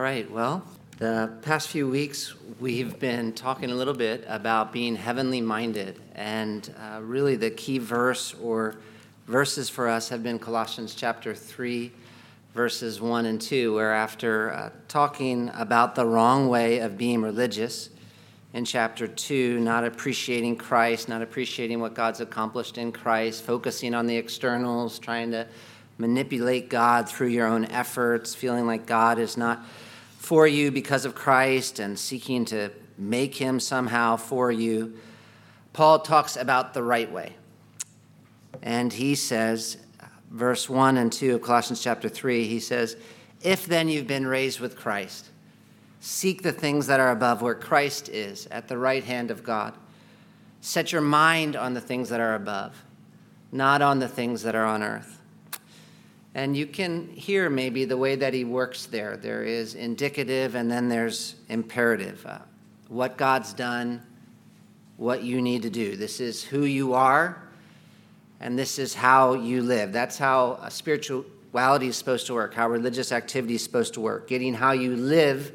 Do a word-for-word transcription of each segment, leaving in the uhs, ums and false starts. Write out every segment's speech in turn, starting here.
All right, well, the past few weeks we've been talking a little bit about being heavenly minded, and uh, really the key verse or verses for us have been Colossians chapter three, verses one and two, where after uh, talking about the wrong way of being religious in chapter two, not appreciating Christ, not appreciating what God's accomplished in Christ, focusing on the externals, trying to manipulate God through your own efforts, feeling like God is not for you because of Christ and seeking to make him somehow for you. Paul talks about the right way. And he says, verse one and two of Colossians chapter three, he says, "If then you've been raised with Christ, seek the things that are above where Christ is, at the right hand of God. Set your mind on the things that are above, not on the things that are on earth." And you can hear maybe the way that he works there. There is indicative and then there's imperative. Uh, what God's done, what you need to do. This is who you are, and this is how you live. That's how uh, spirituality is supposed to work, how religious activity is supposed to work. Getting how you live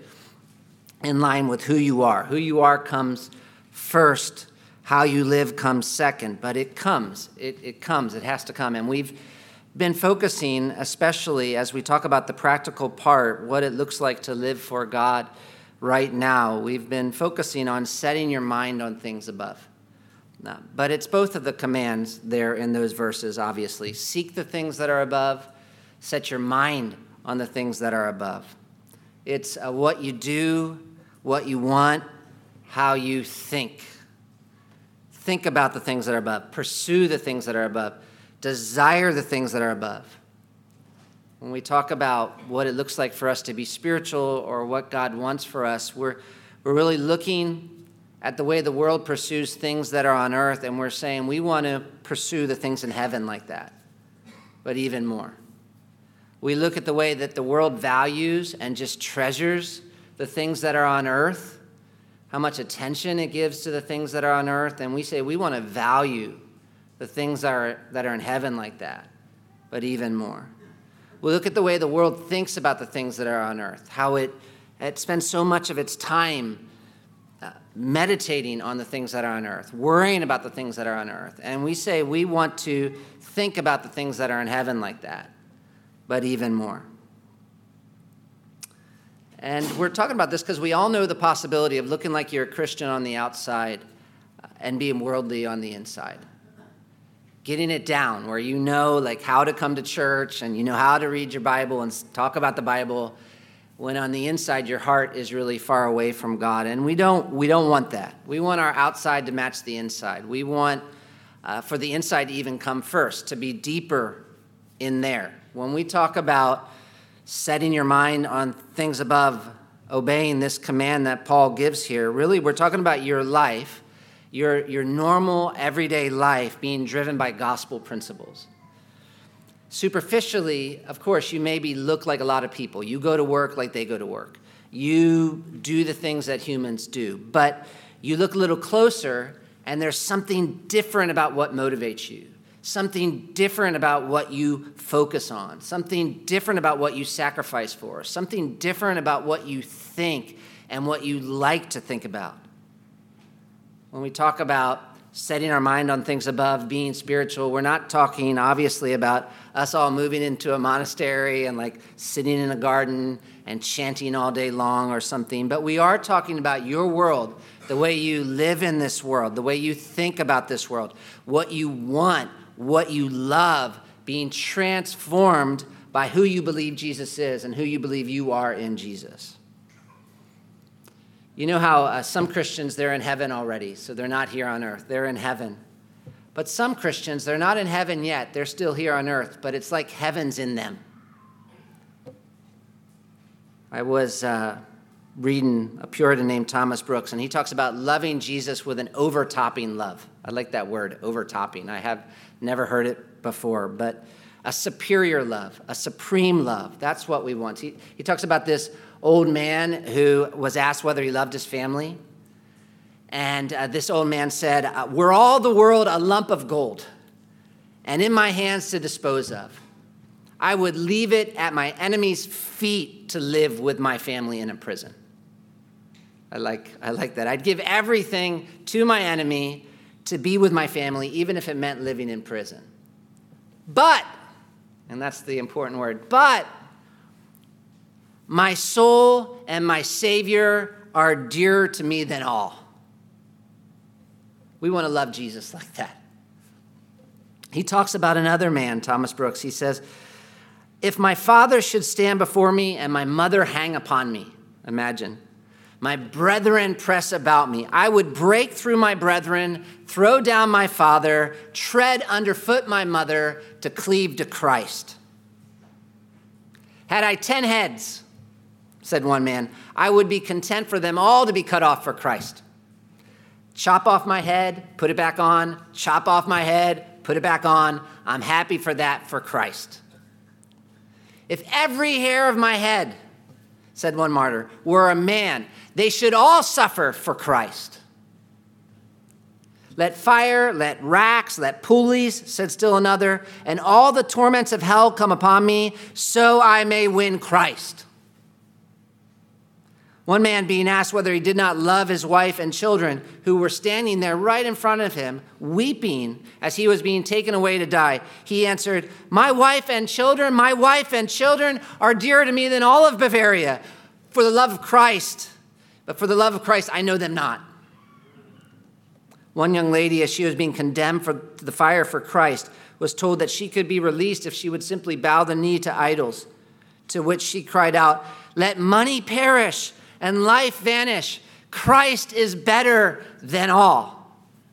in line with who you are. Who you are comes first. How you live comes second. But it comes. It, it comes. It has to come. And we've been focusing, especially as we talk about the practical part, what it looks like to live for God right now. We've been focusing on setting your mind on things above. Now, but it's both of the commands there in those verses, obviously. Seek the things that are above. Set your mind on the things that are above. It's uh, what you do, what you want, how you think. Think about the things that are above. Pursue the things that are above. Desire the things that are above. When we talk about what it looks like for us to be spiritual or what God wants for us, we're, we're really looking at the way the world pursues things that are on earth, and we're saying we want to pursue the things in heaven like that, but even more. We look at the way that the world values and just treasures the things that are on earth, how much attention it gives to the things that are on earth, and we say we want to value the things that are, that are in heaven like that, but even more. We look at the way the world thinks about the things that are on earth, how it, it spends so much of its time uh, meditating on the things that are on earth, worrying about the things that are on earth. And we say we want to think about the things that are in heaven like that, but even more. And we're talking about this because we all know the possibility of looking like you're a Christian on the outside uh, and being worldly on the inside. Getting it down where you know like how to come to church and you know how to read your Bible and talk about the Bible, when on the inside your heart is really far away from God. And we don't we don't want that. We want our outside to match the inside. We want uh, for the inside to even come first, to be deeper in there. When we talk about setting your mind on things above, obeying this command that Paul gives here, really we're talking about your life, your, your normal everyday life being driven by gospel principles. Superficially, of course, you maybe look like a lot of people. You go to work like they go to work. You do the things that humans do. But you look a little closer, and there's something different about what motivates you. Something different about what you focus on. Something different about what you sacrifice for. Something different about what you think and what you like to think about. When we talk about setting our mind on things above, being spiritual, we're not talking, obviously, about us all moving into a monastery and like sitting in a garden and chanting all day long or something. But we are talking about your world, the way you live in this world, the way you think about this world, what you want, what you love, being transformed by who you believe Jesus is and who you believe you are in Jesus. You know how uh, some Christians, they're in heaven already, so they're not here on earth. They're in heaven. But some Christians, they're not in heaven yet. They're still here on earth, but it's like heaven's in them. I was uh, reading a Puritan named Thomas Brooks, and he talks about loving Jesus with an overtopping love. I like that word, overtopping. I have never heard it before, but a superior love, a supreme love. That's what we want. He, he talks about this old man who was asked whether he loved his family. And uh, this old man said, uh, "Were all the world a lump of gold, and in my hands to dispose of, I would leave it at my enemy's feet to live with my family in a prison. I like, I like that. I'd give everything to my enemy to be with my family, even if it meant living in prison. But, and that's the important word, but my soul and my Savior are dearer to me than all. We want to love Jesus like that. He talks about another man, Thomas Brooks. He says, if my father should stand before me and my mother hang upon me, imagine, my brethren press about me, I would break through my brethren, throw down my father, tread underfoot my mother to cleave to Christ. Had I ten heads, said one man, I would be content for them all to be cut off for Christ. Chop off my head, put it back on, chop off my head, put it back on. I'm happy for that for Christ. If every hair of my head, said one martyr, were a man, they should all suffer for Christ. Let fire, let racks, let pulleys, said still another, and all the torments of hell come upon me, so I may win Christ. One man being asked whether he did not love his wife and children who were standing there right in front of him, weeping as he was being taken away to die, he answered, my wife and children, my wife and children are dearer to me than all of Bavaria. For the love of Christ, but for the love of Christ, I know them not. One young lady, as she was being condemned for the fire for Christ, was told that she could be released if she would simply bow the knee to idols, to which she cried out, let money perish and life vanish. Christ is better than all.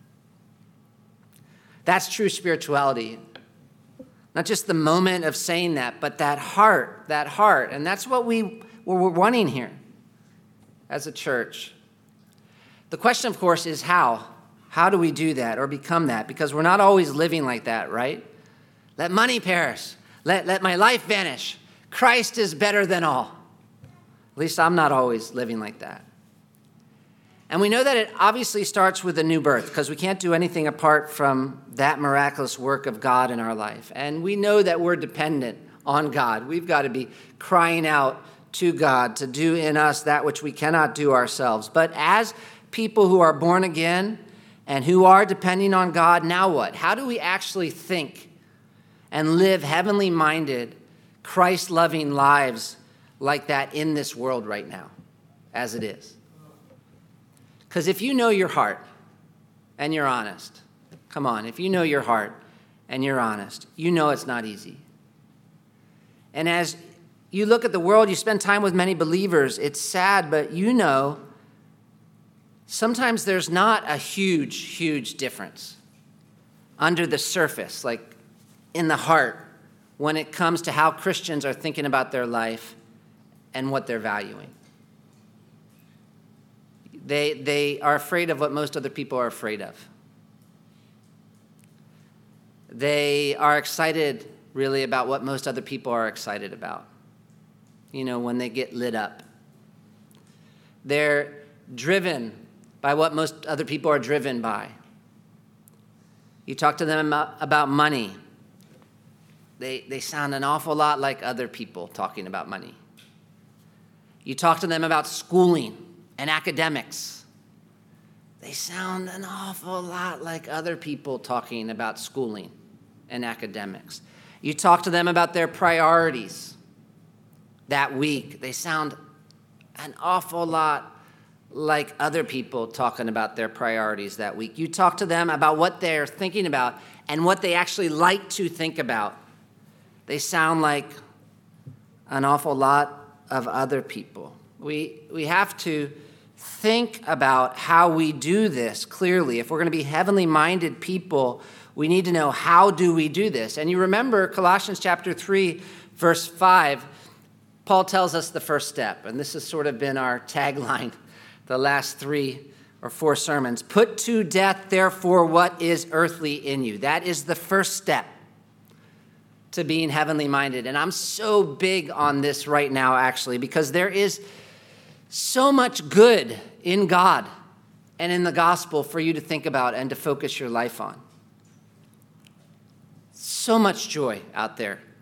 That's true spirituality. Not just the moment of saying that, but that heart, that heart. And that's what we, what we're wanting here as a church. The question, of course, is how? How do we do that or become that? Because we're not always living like that, right? Let money perish. Let, let my life vanish. Christ is better than all. At least I'm not always living like that. And we know that it obviously starts with a new birth because we can't do anything apart from that miraculous work of God in our life. And we know that we're dependent on God. We've got to be crying out to God to do in us that which we cannot do ourselves. But as people who are born again and who are depending on God, now what? How do we actually think and live heavenly minded, Christ-loving lives like that in this world right now, as it is? Because if you know your heart and you're honest, come on, if you know your heart and you're honest, you know it's not easy. And as you look at the world, you spend time with many believers, it's sad, but you know sometimes there's not a huge, huge difference under the surface, like in the heart, when it comes to how Christians are thinking about their life and what they're valuing. They, they are afraid of what most other people are afraid of. They are excited, really, about what most other people are excited about. You know, when they get lit up. They're driven by what most other people are driven by. You talk to them about, about money. They, they sound an awful lot like other people talking about money. You talk to them about schooling and academics. They sound an awful lot like other people talking about schooling and academics. You talk to them about their priorities that week. They sound an awful lot like other people talking about their priorities that week. You talk to them about what they're thinking about and what they actually like to think about. They sound like an awful lot of other people. We, we have to think about how we do this clearly. If we're going to be heavenly minded people, we need to know how do we do this. And you remember Colossians chapter three, verse five, Paul tells us the first step. And this has sort of been our tagline the last three or four sermons. Put to death, therefore, what is earthly in you. That is the first step to being heavenly minded. And I'm so big on this right now, actually, because there is so much good in God and in the gospel for you to think about and to focus your life on. So much joy out there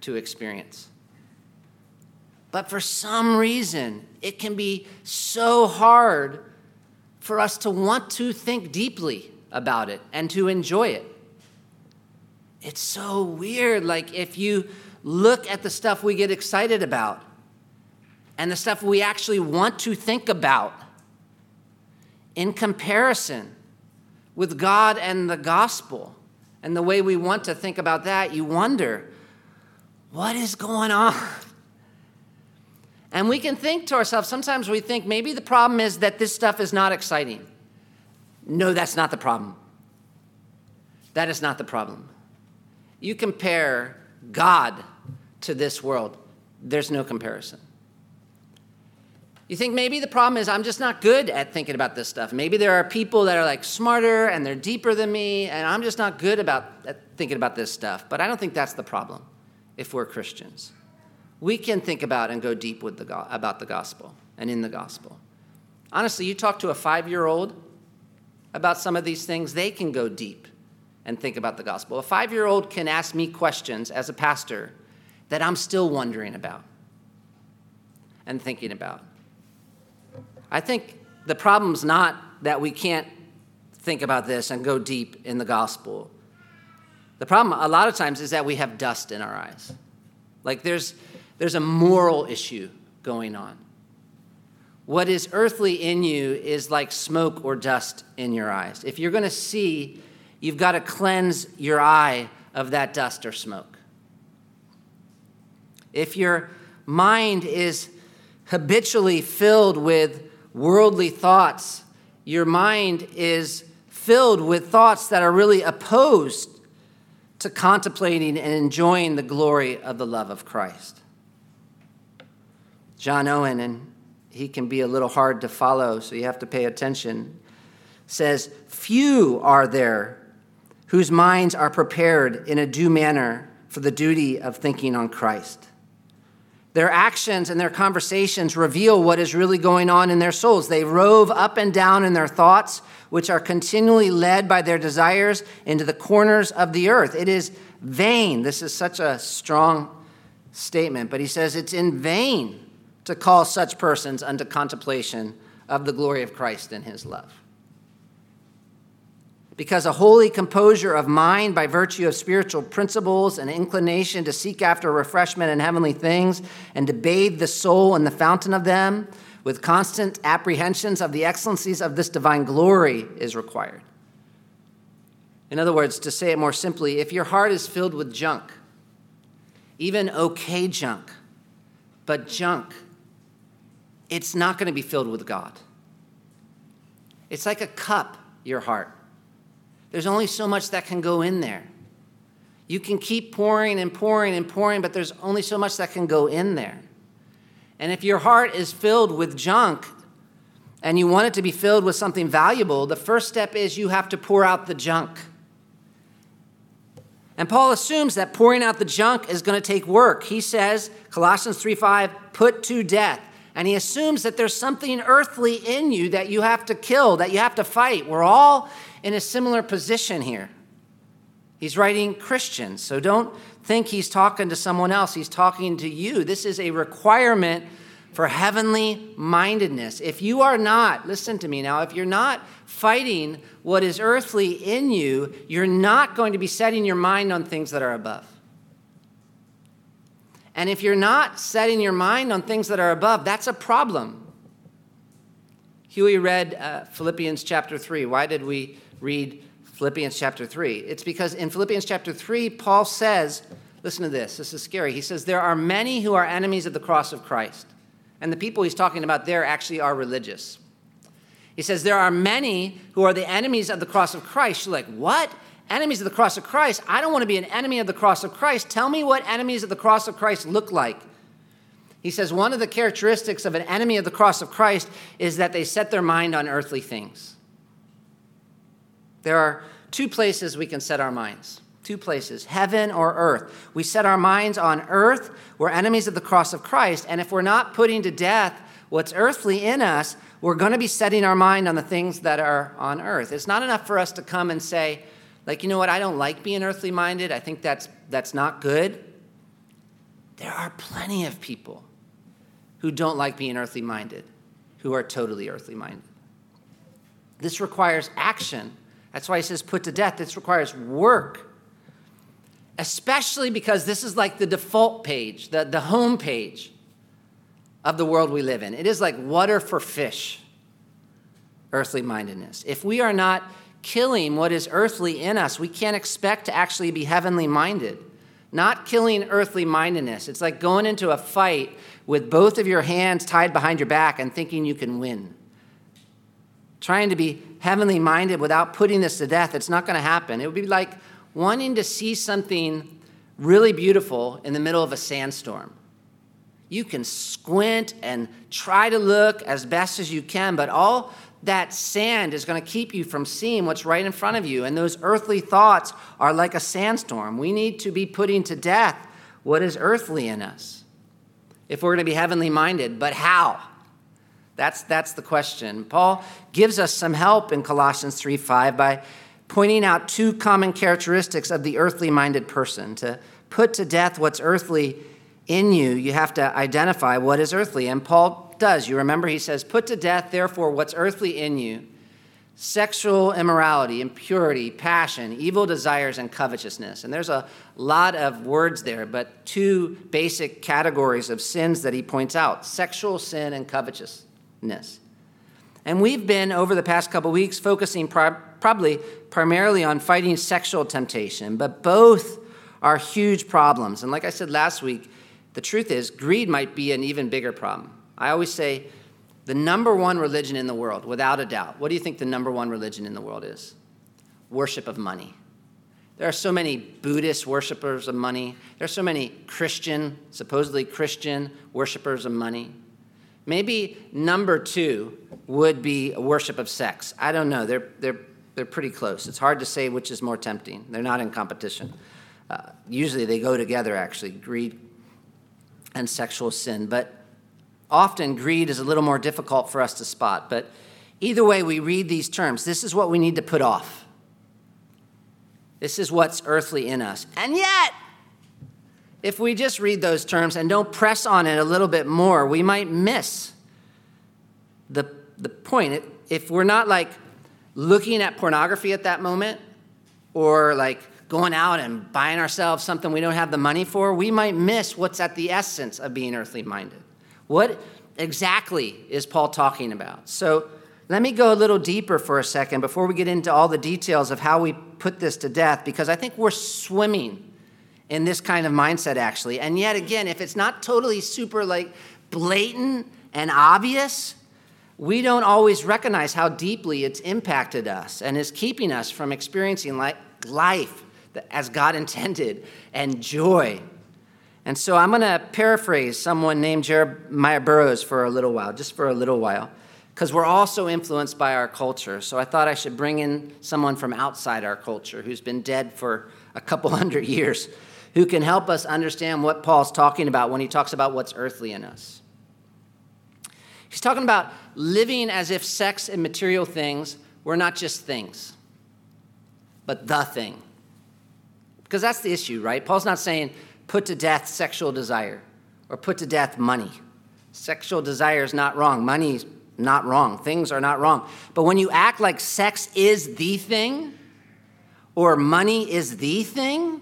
to experience. But for some reason, it can be so hard for us to want to think deeply about it and to enjoy it. It's so weird. Like if you look at the stuff we get excited about and the stuff we actually want to think about in comparison with God and the gospel and the way we want to think about that, you wonder, what is going on? And we can think to ourselves, sometimes we think maybe the problem is that this stuff is not exciting. No, that's not the problem. That is not the problem. You compare God to this world, there's no comparison. You think maybe the problem is I'm just not good at thinking about this stuff. Maybe there are people that are like smarter and they're deeper than me, and I'm just not good about at thinking about this stuff. But I don't think that's the problem if we're Christians. We can think about and go deep with the go- about the gospel and in the gospel. Honestly, you talk to a five-year-old about some of these things, they can go deep and think about the gospel. A five-year-old can ask me questions as a pastor that I'm still wondering about and thinking about. I think the problem's not that we can't think about this and go deep in the gospel. The problem a lot of times is that we have dust in our eyes. Like there's there's a moral issue going on. What is earthly in you is like smoke or dust in your eyes. If you're going to see, you've got to cleanse your eye of that dust or smoke. If your mind is habitually filled with worldly thoughts, your mind is filled with thoughts that are really opposed to contemplating and enjoying the glory of the love of Christ. John Owen, and he can be a little hard to follow, so you have to pay attention, says, "Few are there whose minds are prepared in a due manner for the duty of thinking on Christ. Their actions and their conversations reveal what is really going on in their souls. They rove up and down in their thoughts, which are continually led by their desires into the corners of the earth. It is vain." This is such a strong statement, but he says it's in vain to call such persons unto contemplation of the glory of Christ and his love. Because a holy composure of mind by virtue of spiritual principles and inclination to seek after refreshment in heavenly things and to bathe the soul in the fountain of them with constant apprehensions of the excellencies of this divine glory is required. In other words, to say it more simply, if your heart is filled with junk, even okay junk, but junk, it's not going to be filled with God. It's like a cup, your heart. There's only so much that can go in there. You can keep pouring and pouring and pouring, but there's only so much that can go in there. And if your heart is filled with junk and you want it to be filled with something valuable, the first step is you have to pour out the junk. And Paul assumes that pouring out the junk is going to take work. He says, Colossians three five, put to death. And he assumes that there's something earthly in you that you have to kill, that you have to fight. We're all in a similar position here. He's writing Christians, so don't think he's talking to someone else. He's talking to you. This is a requirement for heavenly mindedness. If you are not, listen to me now, if you're not fighting what is earthly in you, you're not going to be setting your mind on things that are above. And if you're not setting your mind on things that are above, that's a problem. Huey read uh, Philippians chapter three. Why did we read Philippians chapter three? It's because in Philippians chapter three, Paul says, listen to this, this is scary. He says, there are many who are enemies of the cross of Christ. And the people he's talking about there actually are religious. He says, there are many who are the enemies of the cross of Christ. You're like, what? Enemies of the cross of Christ? I don't want to be an enemy of the cross of Christ. Tell me what enemies of the cross of Christ look like. He says one of the characteristics of an enemy of the cross of Christ is that they set their mind on earthly things. There are two places we can set our minds. Two places, heaven or earth. We set our minds on earth. We're enemies of the cross of Christ. And if we're not putting to death what's earthly in us, we're going to be setting our mind on the things that are on earth. It's not enough for us to come and say, like, you know what, I don't like being earthly minded. I think that's that's not good. there are plenty of people who don't like being earthly minded, who are totally earthly minded. This requires action. That's why he says put to death. This requires work, especially because this is like the default page, the, the home page of the world we live in. It is like water for fish, earthly mindedness. If we are not killing what is earthly in us, we can't expect to actually be heavenly minded. Not killing earthly mindedness. It's like going into a fight with both of your hands tied behind your back and thinking you can win. Trying to be heavenly minded without putting this to death, it's not going to happen. It would be like wanting to see something really beautiful in the middle of a sandstorm. You can squint and try to look as best as you can, but all that sand is going to keep you from seeing what's right in front of you. And those earthly thoughts are like a sandstorm. We need to be putting to death what is earthly in us if we're going to be heavenly minded. But how? That's, that's the question. Paul gives us some help in Colossians three five by pointing out two common characteristics of the earthly minded person. To put to death what's earthly in you, you have to identify what is earthly. And Paul does. You remember he says, put to death, therefore, what's earthly in you: sexual immorality, impurity, passion, evil desires, and covetousness. And there's a lot of words there, but two basic categories of sins that he points out: sexual sin and covetousness. And we've been, over the past couple weeks, focusing pro- probably primarily on fighting sexual temptation, but both are huge problems. And like I said last week, the truth is greed might be an even bigger problem. I always say the number one religion in the world, without a doubt, what do you think the number one religion in the world is? Worship of money. There are so many Buddhist worshipers of money. There are so many Christian, supposedly Christian worshipers of money. Maybe number two would be a worship of sex. I don't know. They're, they're, they're pretty close. It's hard to say which is more tempting. They're not in competition. Uh, usually they go together, actually, greed and sexual sin. But often greed is a little more difficult for us to spot. But either way we read these terms, this is what we need to put off. This is what's earthly in us. And yet, if we just read those terms and don't press on it a little bit more, we might miss the, the point. If we're not like looking at pornography at that moment, or like going out and buying ourselves something we don't have the money for, we might miss what's at the essence of being earthly minded. What exactly is Paul talking about? So let me go a little deeper for a second before we get into all the details of how we put this to death, because I think we're swimming in this kind of mindset, actually. And yet again, if it's not totally super like blatant and obvious, we don't always recognize how deeply it's impacted us and is keeping us from experiencing like life as God intended and joy. And so I'm going to paraphrase someone named Jeremiah Burroughs for a little while, just for a little while, because we're all so influenced by our culture. So I thought I should bring in someone from outside our culture who's been dead for a couple hundred years, who can help us understand what Paul's talking about when he talks about what's earthly in us. He's talking about living as if sex and material things were not just things, but the thing. Because that's the issue, right? Paul's not saying put to death sexual desire or put to death money. Sexual desire is not wrong. Money's not wrong. Things are not wrong. But when you act like sex is the thing or money is the thing,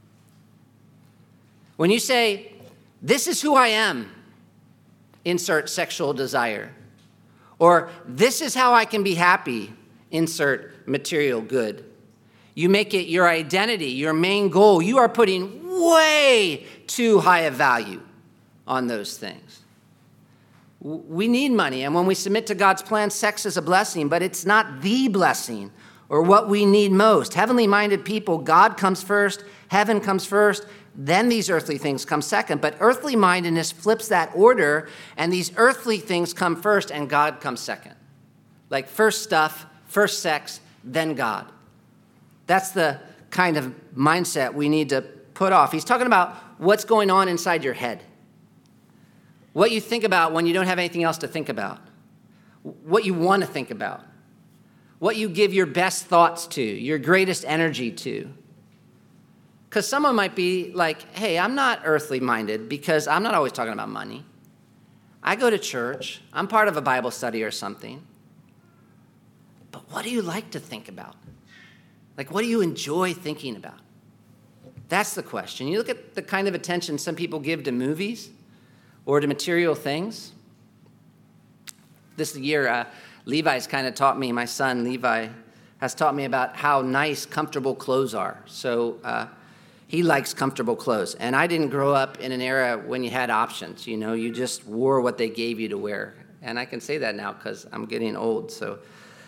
when you say, this is who I am, insert sexual desire, or this is how I can be happy, insert material good. You make it your identity, your main goal. You are putting way too high a value on those things. We need money, and when we submit to God's plan, sex is a blessing, but it's not the blessing or what we need most. Heavenly-minded people, God comes first, heaven comes first, then these earthly things come second. But earthly mindedness flips that order, and these earthly things come first, and God comes second. Like first stuff, first sex, then God. That's the kind of mindset we need to put off. He's talking about what's going on inside your head. What you think about when you don't have anything else to think about. What you want to think about. What you give your best thoughts to, your greatest energy to. Because someone might be like, hey, I'm not earthly minded because I'm not always talking about money. I go to church. I'm part of a Bible study or something. But what do you like to think about? Like, what do you enjoy thinking about? That's the question. You look at the kind of attention some people give to movies or to material things. This year, uh, Levi's kind of taught me, my son Levi has taught me about how nice, comfortable clothes are. So uh, he likes comfortable clothes. And I didn't grow up in an era when you had options. You know, you just wore what they gave you to wear. And I can say that now because I'm getting old. So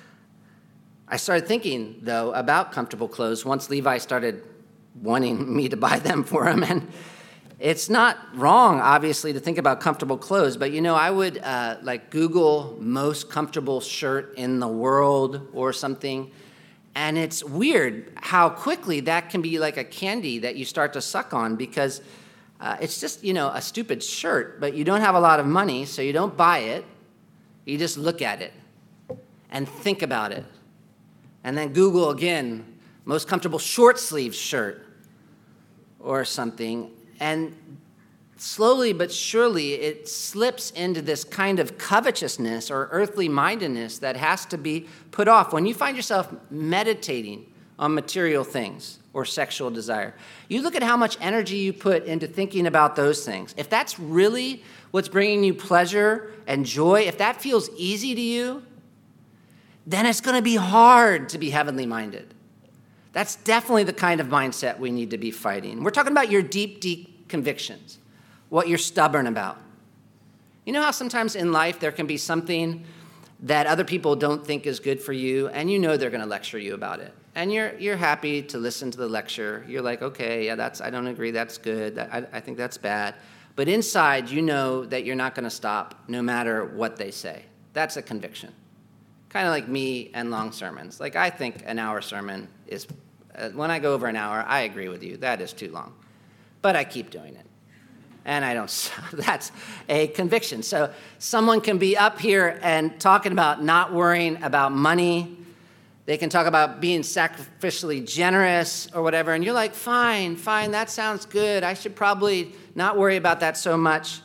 I started thinking, though, about comfortable clothes once Levi started wanting me to buy them for him. And it's not wrong, obviously, to think about comfortable clothes, but, you know, I would, uh, like, Google most comfortable shirt in the world or something, and it's weird how quickly that can be like a candy that you start to suck on because uh, it's just, you know, a stupid shirt, but you don't have a lot of money, so you don't buy it. You just look at it and think about it. And then Google again, most comfortable short sleeve shirt or something. And slowly but surely, it slips into this kind of covetousness or earthly mindedness that has to be put off. When you find yourself meditating on material things or sexual desire, you look at how much energy you put into thinking about those things. If that's really what's bringing you pleasure and joy, if that feels easy to you, then it's going to be hard to be heavenly minded. That's definitely the kind of mindset we need to be fighting. We're talking about your deep, deep convictions, what you're stubborn about. You know how sometimes in life there can be something that other people don't think is good for you, and you know they're going to lecture you about it. And you're you're happy to listen to the lecture. You're like, okay, yeah, that's I don't agree, that's good. I, I think that's bad. But inside, you know that you're not going to stop no matter what they say. That's a conviction. Kind of like me and long sermons. Like, I think an hour sermon is, uh, when I go over an hour, I agree with you. That is too long. But I keep doing it. And I don't, that's a conviction. So someone can be up here and talking about not worrying about money. They can talk about being sacrificially generous or whatever. And you're like, fine, fine, that sounds good. I should probably not worry about that so much.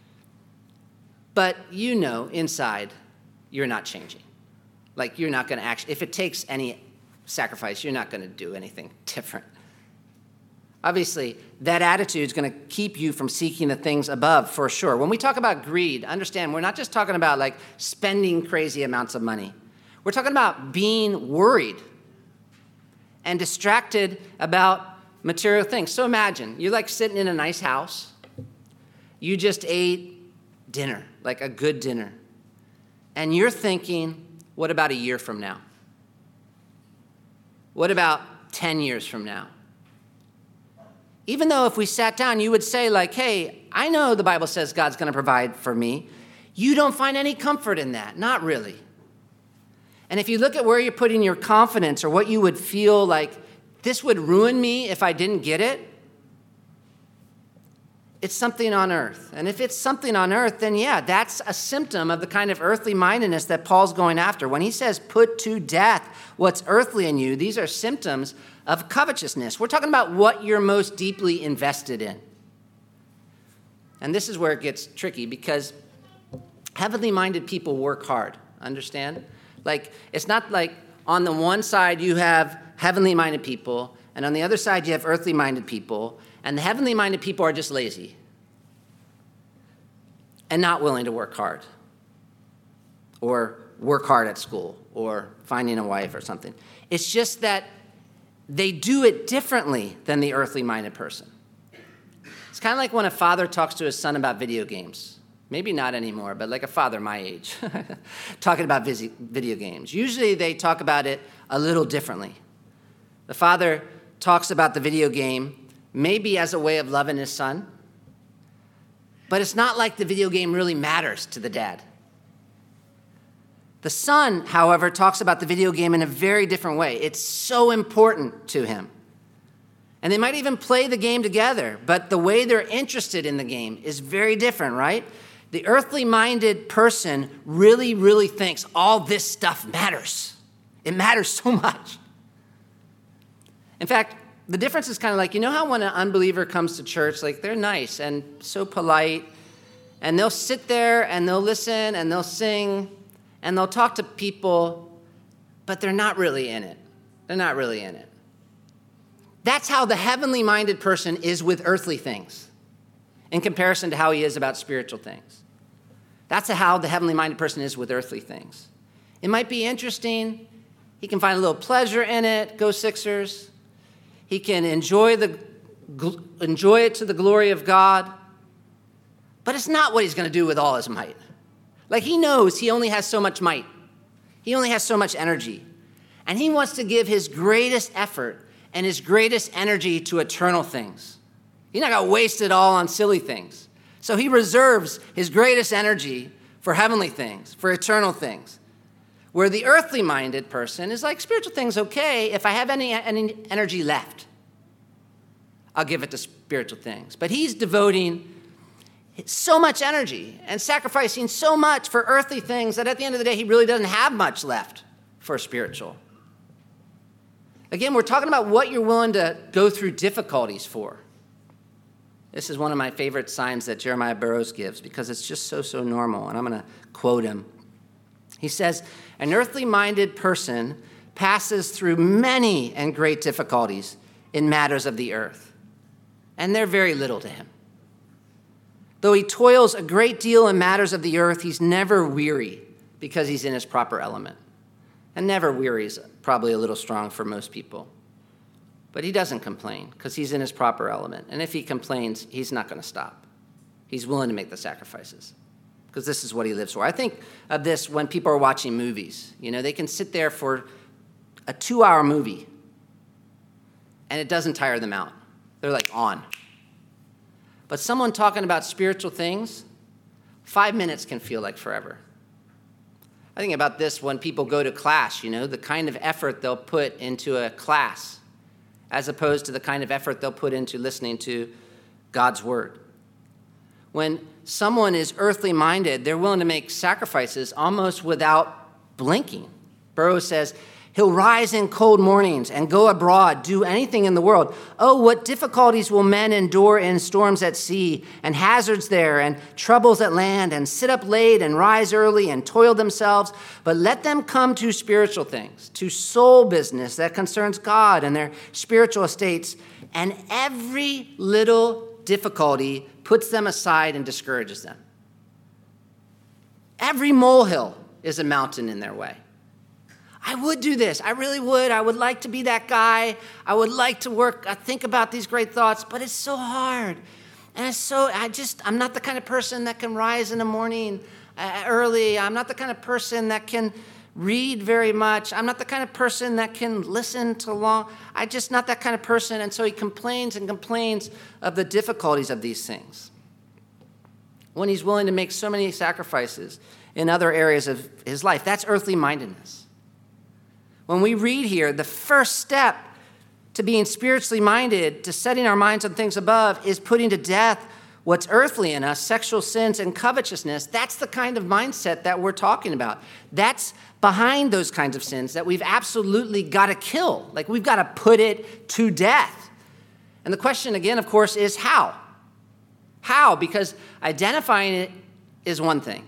But you know inside, you're not changing. Like, you're not going to actually, if it takes any sacrifice, you're not going to do anything different. Obviously, that attitude is going to keep you from seeking the things above, for sure. When we talk about greed, understand, we're not just talking about, like, spending crazy amounts of money. We're talking about being worried and distracted about material things. So imagine, you're, like, sitting in a nice house. You just ate dinner, like a good dinner. And you're thinking, what about a year from now? What about ten years from now? Even though if we sat down, you would say like, hey, I know the Bible says God's going to provide for me. You don't find any comfort in that. Not really. And if you look at where you're putting your confidence or what you would feel like, this would ruin me if I didn't get it, it's something on earth. And if it's something on earth, then yeah, that's a symptom of the kind of earthly mindedness that Paul's going after. When he says, put to death what's earthly in you, these are symptoms of covetousness. We're talking about what you're most deeply invested in. And this is where it gets tricky because heavenly minded people work hard, understand? Like, it's not like on the one side you have heavenly minded people, and on the other side you have earthly minded people, and the heavenly minded people are just lazy and not willing to work hard or work hard at school or finding a wife or something. It's just that they do it differently than the earthly minded person. It's kind of like when a father talks to his son about video games. Maybe not anymore, but like a father my age, talking about video games. Usually they talk about it a little differently. The father talks about the video game maybe as a way of loving his son, but it's not like the video game really matters to the dad. The son, however, talks about the video game in a very different way. It's so important to him. And they might even play the game together, but the way they're interested in the game is very different, right? The earthly-minded person really, really thinks all this stuff matters. It matters so much. In fact, The difference is kind of like, you know how when an unbeliever comes to church, like they're nice and so polite, and they'll sit there and they'll listen and they'll sing and they'll talk to people, but they're not really in it. They're not really in it. That's how the heavenly minded person is with earthly things in comparison to how he is about spiritual things. That's how the heavenly minded person is with earthly things. It might be interesting. He can find a little pleasure in it. Go Sixers. He can enjoy the enjoy it to the glory of God. But it's not what he's going to do with all his might. Like he knows he only has so much might. He only has so much energy. And he wants to give his greatest effort and his greatest energy to eternal things. He's not going to waste it all on silly things. So he reserves his greatest energy for heavenly things, for eternal things. Where the earthly minded person is like, spiritual things, okay, if I have any, any energy left, I'll give it to spiritual things. But he's devoting so much energy and sacrificing so much for earthly things that at the end of the day, he really doesn't have much left for spiritual. Again, we're talking about what you're willing to go through difficulties for. This is one of my favorite signs that Jeremiah Burroughs gives because it's just so, so normal. And I'm going to quote him. He says, an earthly-minded person passes through many and great difficulties in matters of the earth, and they're very little to him. Though he toils a great deal in matters of the earth, he's never weary because he's in his proper element. And never weary is probably a little strong for most people. But he doesn't complain because he's in his proper element. And if he complains, he's not going to stop. He's willing to make the sacrifices because this is what he lives for. I think of this when people are watching movies. You know, they can sit there for a two-hour movie and it doesn't tire them out. They're like on. But someone talking about spiritual things, five minutes can feel like forever. I think about this when people go to class, you know, the kind of effort they'll put into a class as opposed to the kind of effort they'll put into listening to God's word. When someone is earthly minded, they're willing to make sacrifices almost without blinking. Burroughs says, he'll rise in cold mornings and go abroad, do anything in the world. Oh, what difficulties will men endure in storms at sea and hazards there and troubles at land and sit up late and rise early and toil themselves. But let them come to spiritual things, to soul business that concerns God and their spiritual estates. And every little difficulty puts them aside and discourages them. Every molehill is a mountain in their way. I would do this. I really would. I would like to be that guy. I would like to work, I think about these great thoughts, but it's so hard. And it's so, I just, I'm not the kind of person that can rise in the morning uh, early. I'm not the kind of person that can read very much. I'm not the kind of person that can listen to long. I'm just not that kind of person. And so he complains and complains of the difficulties of these things. When he's willing to make so many sacrifices in other areas of his life, that's earthly mindedness. When we read here, the first step to being spiritually minded, to setting our minds on things above, is putting to death what's earthly in us, sexual sins and covetousness. That's the kind of mindset that we're talking about. That's behind those kinds of sins that we've absolutely got to kill. Like we've got to put it to death. And the question again, of course, is how? How? Because identifying it is one thing.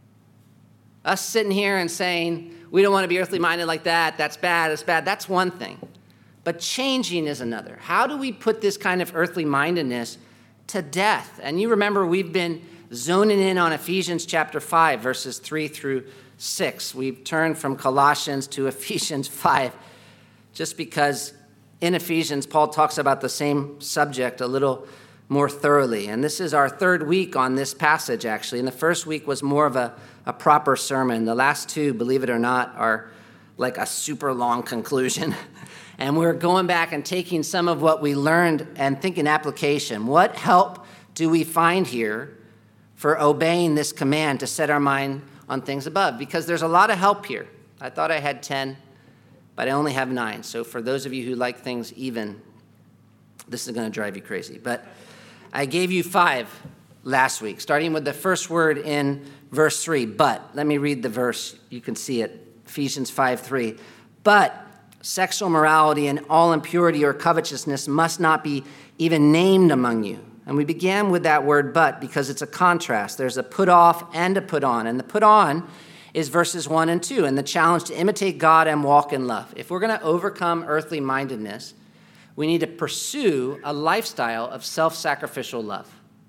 Us sitting here and saying, we don't want to be earthly minded like that. That's bad. That's bad. That's one thing. But changing is another. How do we put this kind of earthly mindedness to death? And you remember we've been zoning in on Ephesians chapter five, verses three through six. We've turned from Colossians to Ephesians five, just because in Ephesians, Paul talks about the same subject a little more thoroughly. And this is our third week on this passage, actually. And the first week was more of a, a proper sermon. The last two, believe it or not, are like a super long conclusion. And we're going back and taking some of what we learned and thinking application. What help do we find here for obeying this command to set our mind on things above? Because there's a lot of help here. I thought I had ten, but I only have nine. So for those of you who like things even, this is going to drive you crazy. But I gave you five last week, starting with the first word in verse three. But, let me read the verse. You can see it, Ephesians five three. But sexual morality and all impurity or covetousness must not be even named among you. And we began with that word but because it's a contrast. There's a put off and a put on. And the put on is verses one and two, and the challenge to imitate God and walk in love. If we're going to overcome earthly mindedness, we need to pursue a lifestyle of self-sacrificial love.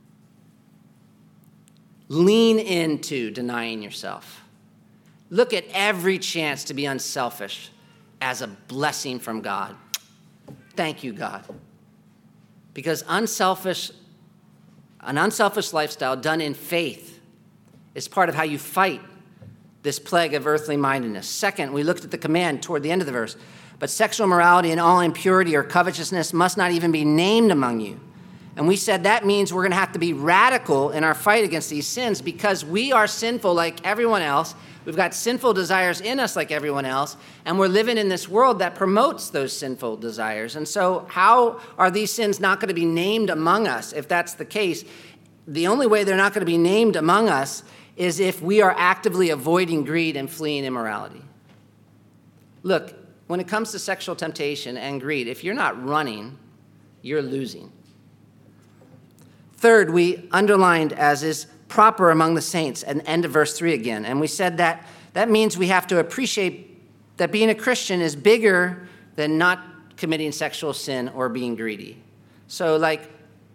Lean into denying yourself. Look at every chance to be unselfish as a blessing from God. Thank you, God. Because unselfish, an unselfish lifestyle done in faith is part of how you fight this plague of earthly mindedness. Second, we looked at the command toward the end of the verse. But sexual morality and all impurity or covetousness must not even be named among you. And we said that means we're going to have to be radical in our fight against these sins because we are sinful like everyone else. We've got sinful desires in us like everyone else, and we're living in this world that promotes those sinful desires. And so how are these sins not going to be named among us if that's the case? The only way they're not going to be named among us is if we are actively avoiding greed and fleeing immorality. Look, when it comes to sexual temptation and greed, if you're not running, you're losing. Third, we underlined as is proper among the saints, and end of verse three again. And we said that that means we have to appreciate that being a Christian is bigger than not committing sexual sin or being greedy. So, like,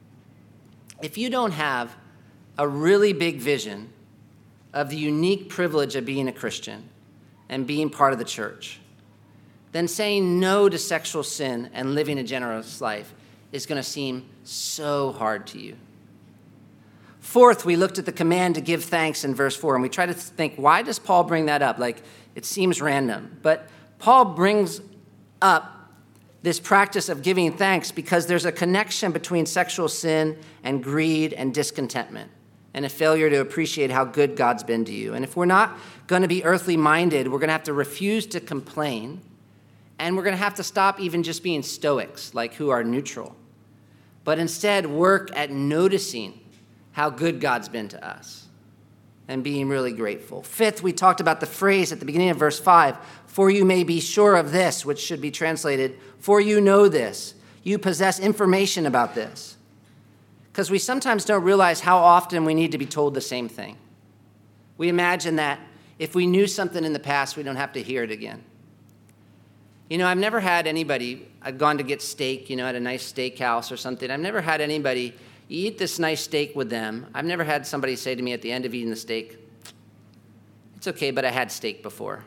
if you don't have a really big vision of the unique privilege of being a Christian and being part of the church, then saying no to sexual sin and living a generous life is going to seem so hard to you. Fourth, we looked at the command to give thanks in verse four, and we tried to think, why does Paul bring that up? Like, it seems random. But Paul brings up this practice of giving thanks because there's a connection between sexual sin and greed and discontentment and a failure to appreciate how good God's been to you. And if we're not going to be earthly minded, we're going to have to refuse to complain, and we're going to have to stop even just being stoics, like who are neutral, but instead work at noticing how good God's been to us and being really grateful. Fifth, we talked about the phrase at the beginning of verse five, for you may be sure of this, which should be translated, for you know this. You possess information about this. Because we sometimes don't realize how often we need to be told the same thing. We imagine that if we knew something in the past, we don't have to hear it again. You know, I've never had anybody, I've gone to get steak, you know, at a nice steakhouse or something. I've never had anybody, you eat this nice steak with them. I've never had somebody say to me at the end of eating the steak, it's okay, but I had steak before.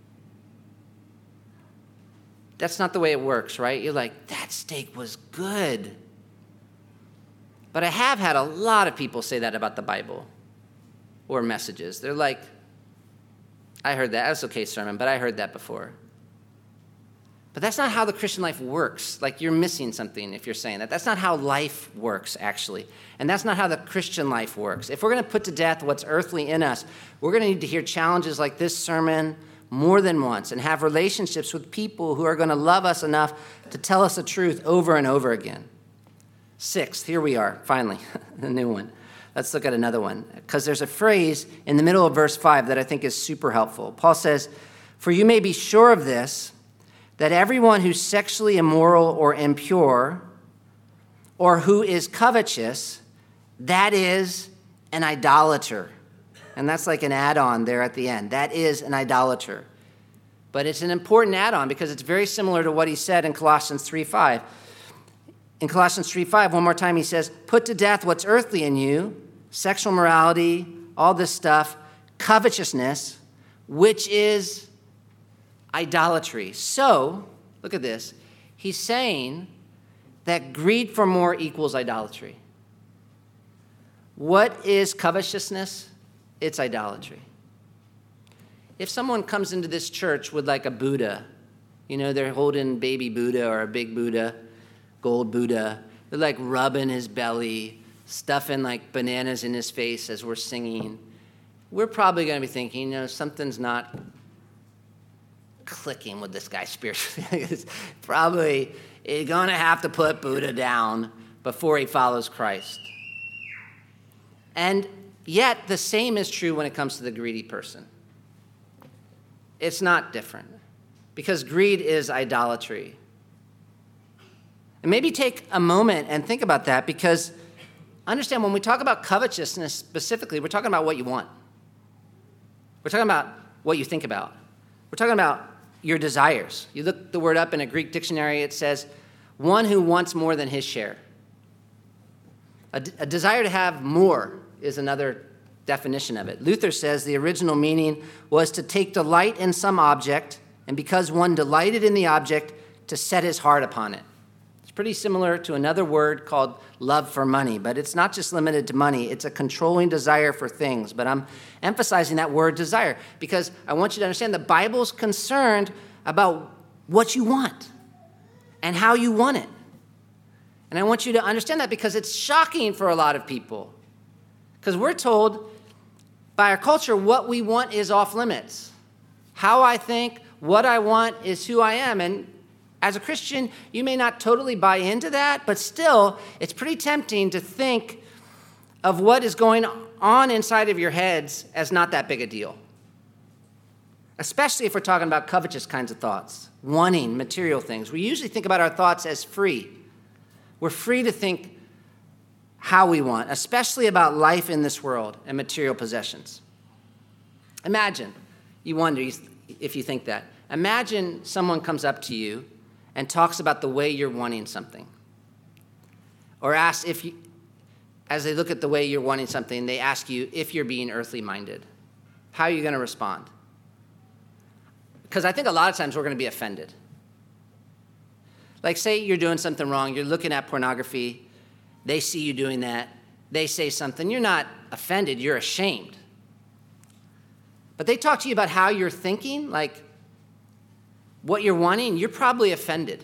That's not the way it works, right? You're like, that steak was good. But I have had a lot of people say that about the Bible or messages. They're like, I heard that. That's okay, sermon, but I heard that before. But that's not how the Christian life works. Like, you're missing something if you're saying that. That's not how life works, actually. And that's not how the Christian life works. If we're going to put to death what's earthly in us, we're going to need to hear challenges like this sermon more than once and have relationships with people who are going to love us enough to tell us the truth over and over again. Sixth, here we are, finally, the new one. Let's look at another one, because there's a phrase in the middle of verse five that I think is super helpful. Paul says, for you may be sure of this, that everyone who's sexually immoral or impure or who is covetous, that is an idolater. And that's like an add-on there at the end. That is an idolater. But it's an important add-on because it's very similar to what he said in Colossians three five. In Colossians three five, one more time, he says, put to death what's earthly in you, sexual morality, all this stuff, covetousness, which is idolatry. So, look at this. He's saying that greed for more equals idolatry. What is covetousness? It's idolatry. If someone comes into this church with like a Buddha, you know, they're holding baby Buddha or a big Buddha, gold Buddha, they're like rubbing his belly, stuffing like bananas in his face as we're singing, we're probably going to be thinking, you know, something's not clicking with this guy spiritually. It's probably he's going to have to put Buddha down before he follows Christ. And yet the same is true when it comes to the greedy person. It's not different. because greed is idolatry. And maybe take a moment and think about that, because understand, when we talk about covetousness specifically, we're talking about what you want. We're talking about what you think about. We're talking about your desires. You look the word up in a Greek dictionary, it says, one who wants more than his share. A, a desire to have more is another definition of it. Luther says the original meaning was to take delight in some object, and because one delighted in the object, to set his heart upon it. It's pretty similar to another word called love for money, but it's not just limited to money. It's a controlling desire for things. But I'm emphasizing that word desire because I want you to understand the Bible's concerned about what you want and how you want it. And I want you to understand that because it's shocking for a lot of people. Because we're told by our culture what we want is off limits. How I think, what I want is who I am. And as a Christian, you may not totally buy into that, but still, it's pretty tempting to think of what is going on inside of your heads as not that big a deal. Especially if we're talking about covetous kinds of thoughts, wanting material things. We usually think about our thoughts as free. We're free to think how we want, especially about life in this world and material possessions. Imagine, you wonder if you think that. Imagine someone comes up to you and talks about the way you're wanting something. Or asks if you, as they look at the way you're wanting something, they ask you if you're being earthly minded. How are you going to respond? Because I think a lot of times we're going to be offended. Like, say you're doing something wrong, you're looking at pornography, they see you doing that, they say something, you're not offended, you're ashamed. But they talk to you about how you're thinking, like what you're wanting, you're probably offended.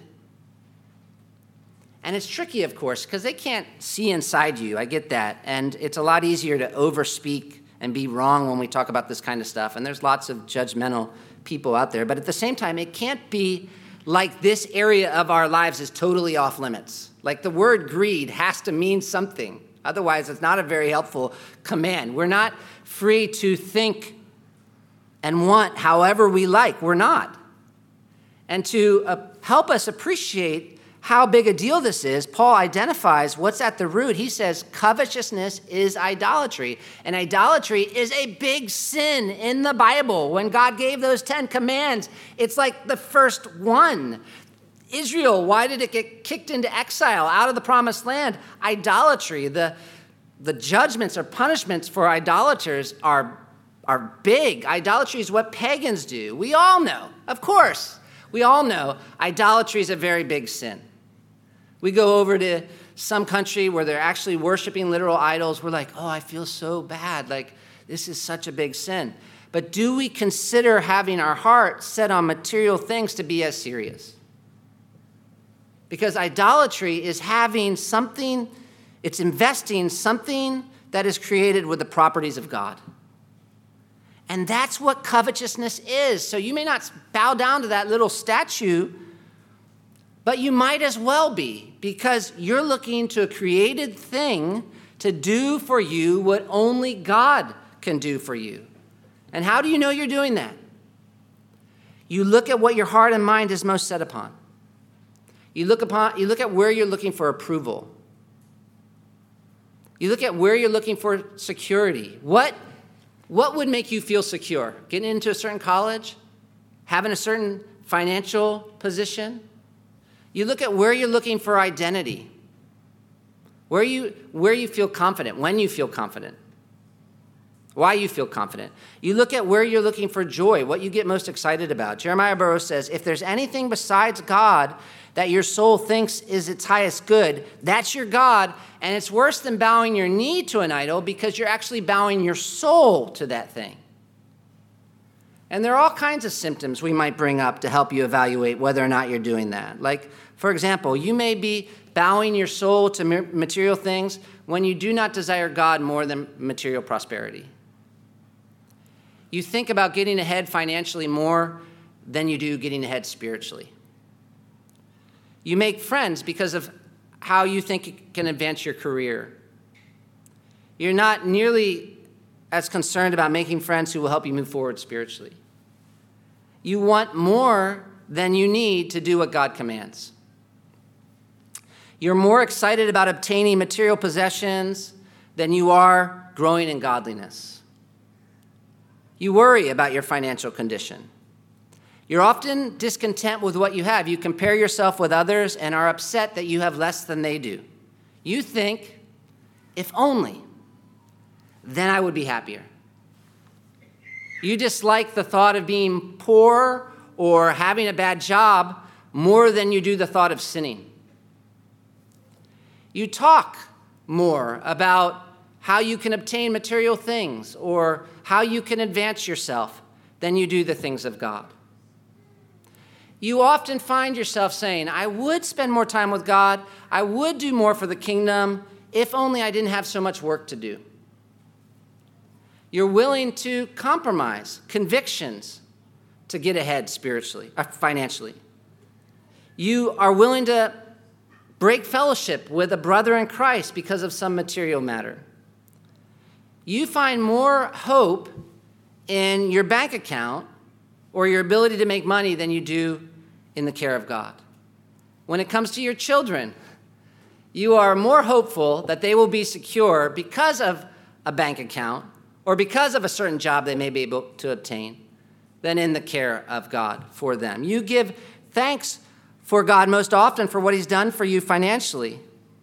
And it's tricky, of course, because they can't see inside you. I get that. And it's a lot easier to overspeak and be wrong when we talk about this kind of stuff. And there's lots of judgmental people out there. But at the same time, it can't be like this area of our lives is totally off limits. Like the word greed has to mean something. Otherwise, it's not a very helpful command. We're not free to think and want however we like. We're not. And to uh, help us appreciate how big a deal this is, Paul identifies what's at the root. He says covetousness is idolatry. And idolatry is a big sin in the Bible. When God gave those Ten Commands, it's like the first one. Israel, why did it get kicked into exile out of the promised land? Idolatry. The, the judgments or punishments for idolaters are, are big. Idolatry is what pagans do. We all know, of course. We all know idolatry is a very big sin. We go over to some country where they're actually worshiping literal idols. We're like, oh, I feel so bad. Like, this is such a big sin. But do we consider having our heart set on material things to be as serious? Because idolatry is having something, it's investing something that is created with the properties of God. And that's what covetousness is. So you may not bow down to that little statue, but you might as well be, because you're looking to a created thing to do for you what only God can do for you. And how do you know you're doing that? You look at what your heart and mind is most set upon. You look upon, you look at where you're looking for approval. You look at where you're looking for security. What, what would make you feel secure? Getting into a certain college? Having a certain financial position? You look at where you're looking for identity, where you, where you feel confident, when you feel confident, why you feel confident. You look at where you're looking for joy, what you get most excited about. Jeremiah Burroughs says, if there's anything besides God that your soul thinks is its highest good, that's your God, and it's worse than bowing your knee to an idol because you're actually bowing your soul to that thing. And there are all kinds of symptoms we might bring up to help you evaluate whether or not you're doing that. Like, for example, you may be bowing your soul to material things when you do not desire God more than material prosperity. You think about getting ahead financially more than you do getting ahead spiritually. You make friends because of how you think it can advance your career. You're not nearly as concerned about making friends who will help you move forward spiritually. You want more than you need to do what God commands. You're more excited about obtaining material possessions than you are growing in godliness. You worry about your financial condition. You're often discontent with what you have. You compare yourself with others and are upset that you have less than they do. You think, if only, then I would be happier. You dislike the thought of being poor or having a bad job more than you do the thought of sinning. You talk more about how you can obtain material things or how you can advance yourself than you do the things of God. You often find yourself saying, I would spend more time with God, I would do more for the kingdom, if only I didn't have so much work to do. You're willing to compromise convictions to get ahead spiritually, or financially. You are willing to break fellowship with a brother in Christ because of some material matter. You find more hope in your bank account or your ability to make money than you do in the care of God. When it comes to your children, you are more hopeful that they will be secure because of a bank account or because of a certain job they may be able to obtain than in the care of God for them. You give thanks for God most often for what he's done for you financially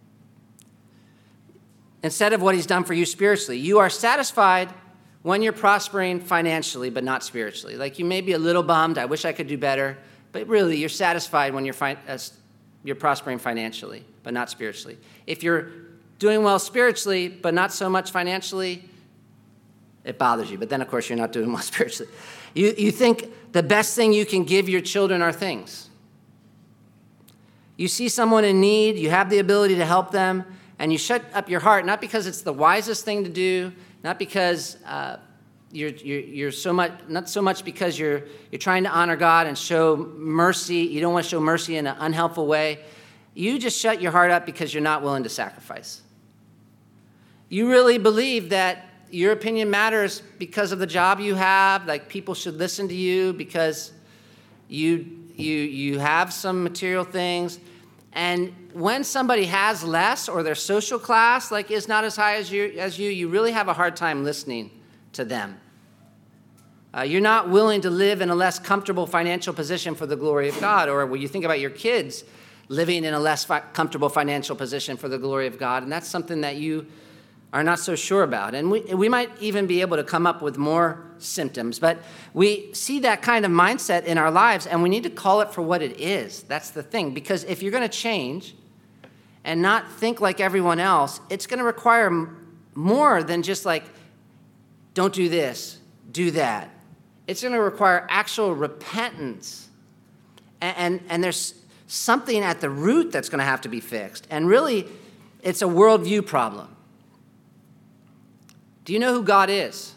instead of what he's done for you spiritually. You are satisfied when you're prospering financially but not spiritually. Like you may be a little bummed, I wish I could do better, but really you're satisfied when you're, fi- uh, you're prospering financially but not spiritually. If you're doing well spiritually but not so much financially, it bothers you. But then, of course, you're not doing well spiritually. You, you think the best thing you can give your children are things. You see someone in need, you have the ability to help them, and you shut up your heart, not because it's the wisest thing to do, not because uh, you're, you're, you're so much, not so much because you're, you're trying to honor God and show mercy. You don't want to show mercy in an unhelpful way. You just shut your heart up because you're not willing to sacrifice. You really believe that your opinion matters because of the job you have, like people should listen to you because you, you, you have some material things. And when somebody has less or their social class like is not as high as you, as you, you really have a hard time listening to them. Uh, you're not willing to live in a less comfortable financial position for the glory of God. Or when you think about your kids living in a less fi- comfortable financial position for the glory of God, and that's something that you are not so sure about. And we, we might even be able to come up with more symptoms, but we see that kind of mindset in our lives, and we need to call it for what it is. That's the thing, because if you're going to change and not think like everyone else, it's going to require m- more than just like, don't do this, do that. It's going to require actual repentance, and, and, and there's something at the root that's going to have to be fixed, and really, it's a worldview problem. Do you know who God is?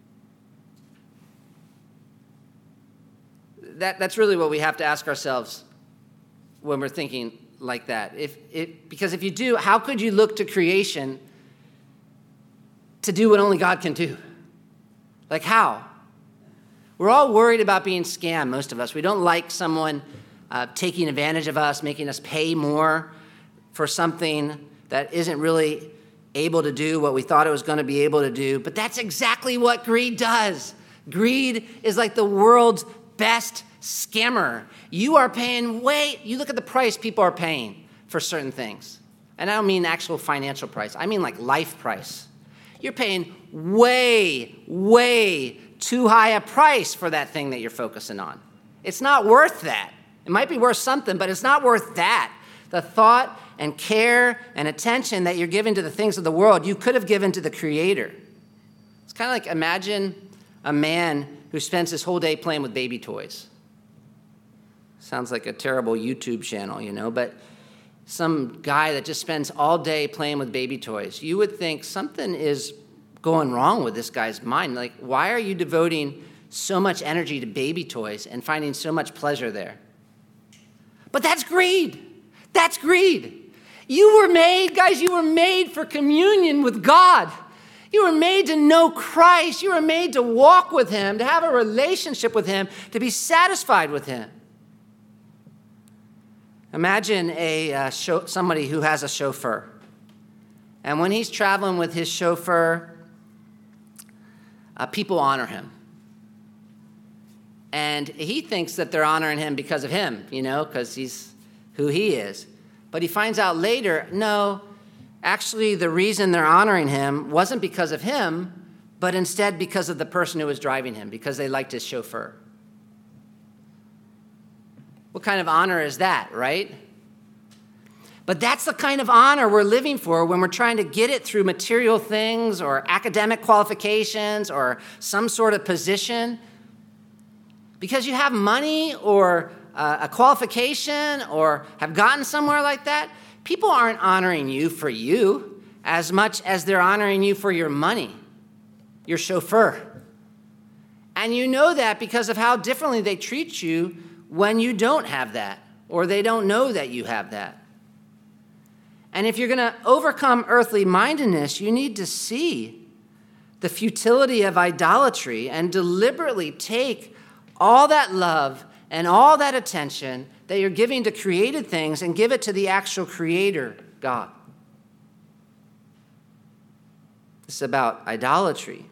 That, that's really what we have to ask ourselves when we're thinking like that. If, if, because if you do, how could you look to creation to do what only God can do? Like how? We're all worried about being scammed, most of us. We don't like someone uh, taking advantage of us, making us pay more for something that isn't really able to do what we thought it was going to be able to do. But that's exactly what greed does. Greed is like the world's best scammer. You are paying way, you look at the price people are paying for certain things. And I don't mean actual financial price. I mean like life price. You're paying way, way too high a price for that thing that you're focusing on. It's not worth that. It might be worth something, but it's not worth that. The thought and care and attention that you're giving to the things of the world, you could have given to the Creator. It's kind of like imagine a man who spends his whole day playing with baby toys. Sounds like a terrible YouTube channel, you know, but some guy that just spends all day playing with baby toys. You would think something is going wrong with this guy's mind. Like, why are you devoting so much energy to baby toys and finding so much pleasure there? But that's greed. That's greed. You were made, guys, you were made for communion with God. You were made to know Christ. You were made to walk with him, to have a relationship with him, to be satisfied with him. Imagine a uh, show, somebody who has a chauffeur. And when he's traveling with his chauffeur, uh, people honor him. And he thinks that they're honoring him because of him, you know, because he's who he is. But he finds out later, no, actually the reason they're honoring him wasn't because of him, but instead because of the person who was driving him, because they liked his chauffeur. What kind of honor is that, right? But that's the kind of honor we're living for when we're trying to get it through material things or academic qualifications or some sort of position. Because you have money or uh, a qualification or have gotten somewhere like that, people aren't honoring you for you as much as they're honoring you for your money, your chauffeur. And you know that because of how differently they treat you when you don't have that or they don't know that you have that. And if you're going to overcome earthly mindedness, you need to see the futility of idolatry and deliberately take all that love and all that attention that you're giving to created things and give it to the actual creator, God. This is about idolatry.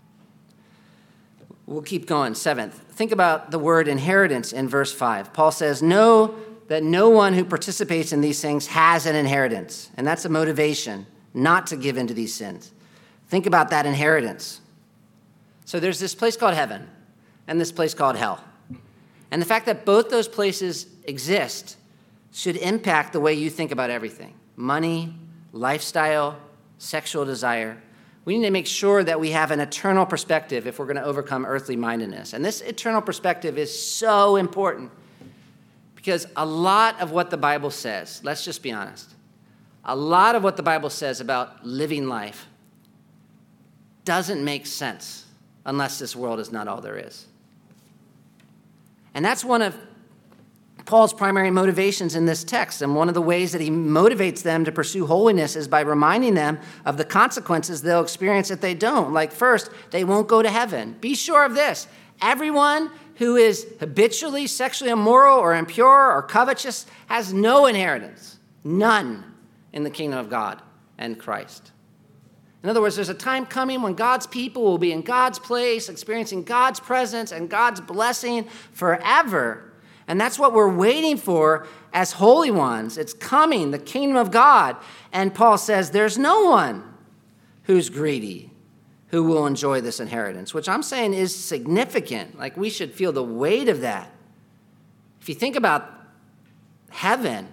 We'll keep going. Seventh, think about the word inheritance in verse five. Paul says, know that no one who participates in these things has an inheritance. And that's a motivation not to give into these sins. Think about that inheritance. So there's this place called heaven and this place called hell. And the fact that both those places exist should impact the way you think about everything. Money, lifestyle, sexual desire. We need to make sure that we have an eternal perspective if we're going to overcome earthly mindedness. And this eternal perspective is so important because a lot of what the Bible says, let's just be honest, a lot of what the Bible says about living life doesn't make sense unless this world is not all there is. And that's one of Paul's primary motivations in this text. And one of the ways that he motivates them to pursue holiness is by reminding them of the consequences they'll experience if they don't. Like first, they won't go to heaven. Be sure of this. Everyone who is habitually sexually immoral or impure or covetous has no inheritance. None in the kingdom of God and Christ. In other words, there's a time coming when God's people will be in God's place, experiencing God's presence and God's blessing forever. And that's what we're waiting for as holy ones. It's coming, the kingdom of God. And Paul says there's no one who's greedy who will enjoy this inheritance, which I'm saying is significant. Like we should feel the weight of that. If you think about heaven,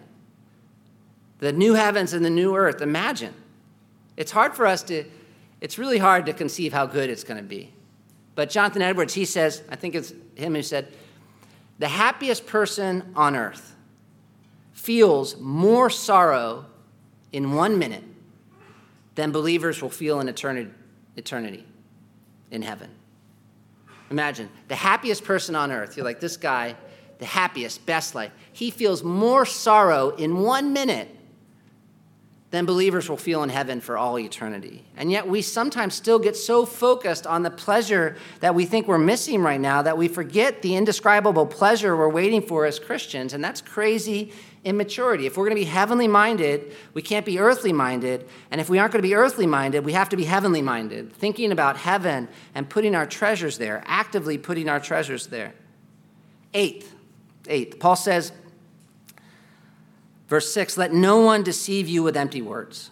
the new heavens and the new earth, imagine. It's hard for us to, it's really hard to conceive how good it's going to be. But Jonathan Edwards, he says, I think it's him who said, the happiest person on earth feels more sorrow in one minute than believers will feel in eternity, eternity in heaven. Imagine, the happiest person on earth, you're like, this guy, the happiest, best life, he feels more sorrow in one minute than believers will feel in heaven for all eternity. And yet we sometimes still get so focused on the pleasure that we think we're missing right now that we forget the indescribable pleasure we're waiting for as Christians, and that's crazy immaturity. If we're going to be heavenly minded, we can't be earthly minded, and if we aren't going to be earthly minded, we have to be heavenly minded, thinking about heaven and putting our treasures there, actively putting our treasures there. Eighth, eighth, Paul says, verse six, let no one deceive you with empty words.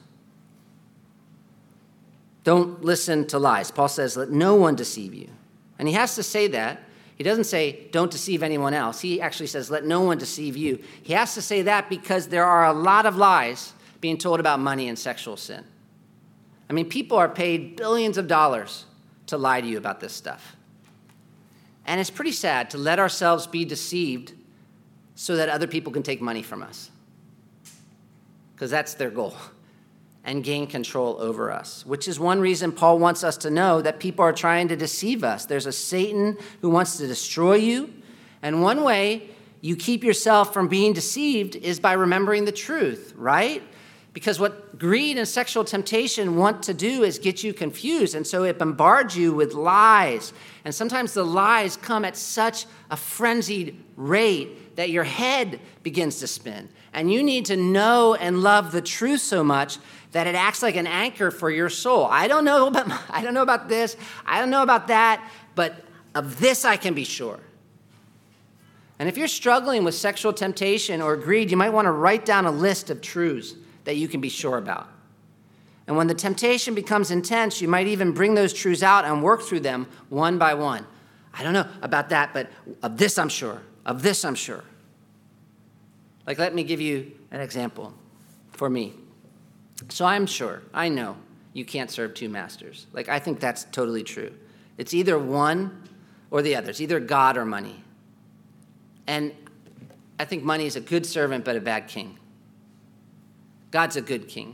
Don't listen to lies. Paul says, let no one deceive you. And he has to say that. He doesn't say, don't deceive anyone else. He actually says, let no one deceive you. He has to say that because there are a lot of lies being told about money and sexual sin. I mean, people are paid billions of dollars to lie to you about this stuff. And it's pretty sad to let ourselves be deceived so that other people can take money from us, because that's their goal, and gain control over us, which is one reason Paul wants us to know that people are trying to deceive us. There's a Satan who wants to destroy you, and one way you keep yourself from being deceived is by remembering the truth, right? Because what greed and sexual temptation want to do is get you confused. And so it bombards you with lies. And sometimes the lies come at such a frenzied rate that your head begins to spin. And you need to know and love the truth so much that it acts like an anchor for your soul. I don't know about, I don't know about this. I don't know about that. But of this I can be sure. And if you're struggling with sexual temptation or greed, you might want to write down a list of truths that you can be sure about. And when the temptation becomes intense, you might even bring those truths out and work through them one by one. I don't know about that, but of this I'm sure. Of this I'm sure. Like, let me give you an example for me. So I'm sure, I know you can't serve two masters. Like, I think that's totally true. It's either one or the other. It's either God or money. And I think money is a good servant, but a bad king. God's a good king.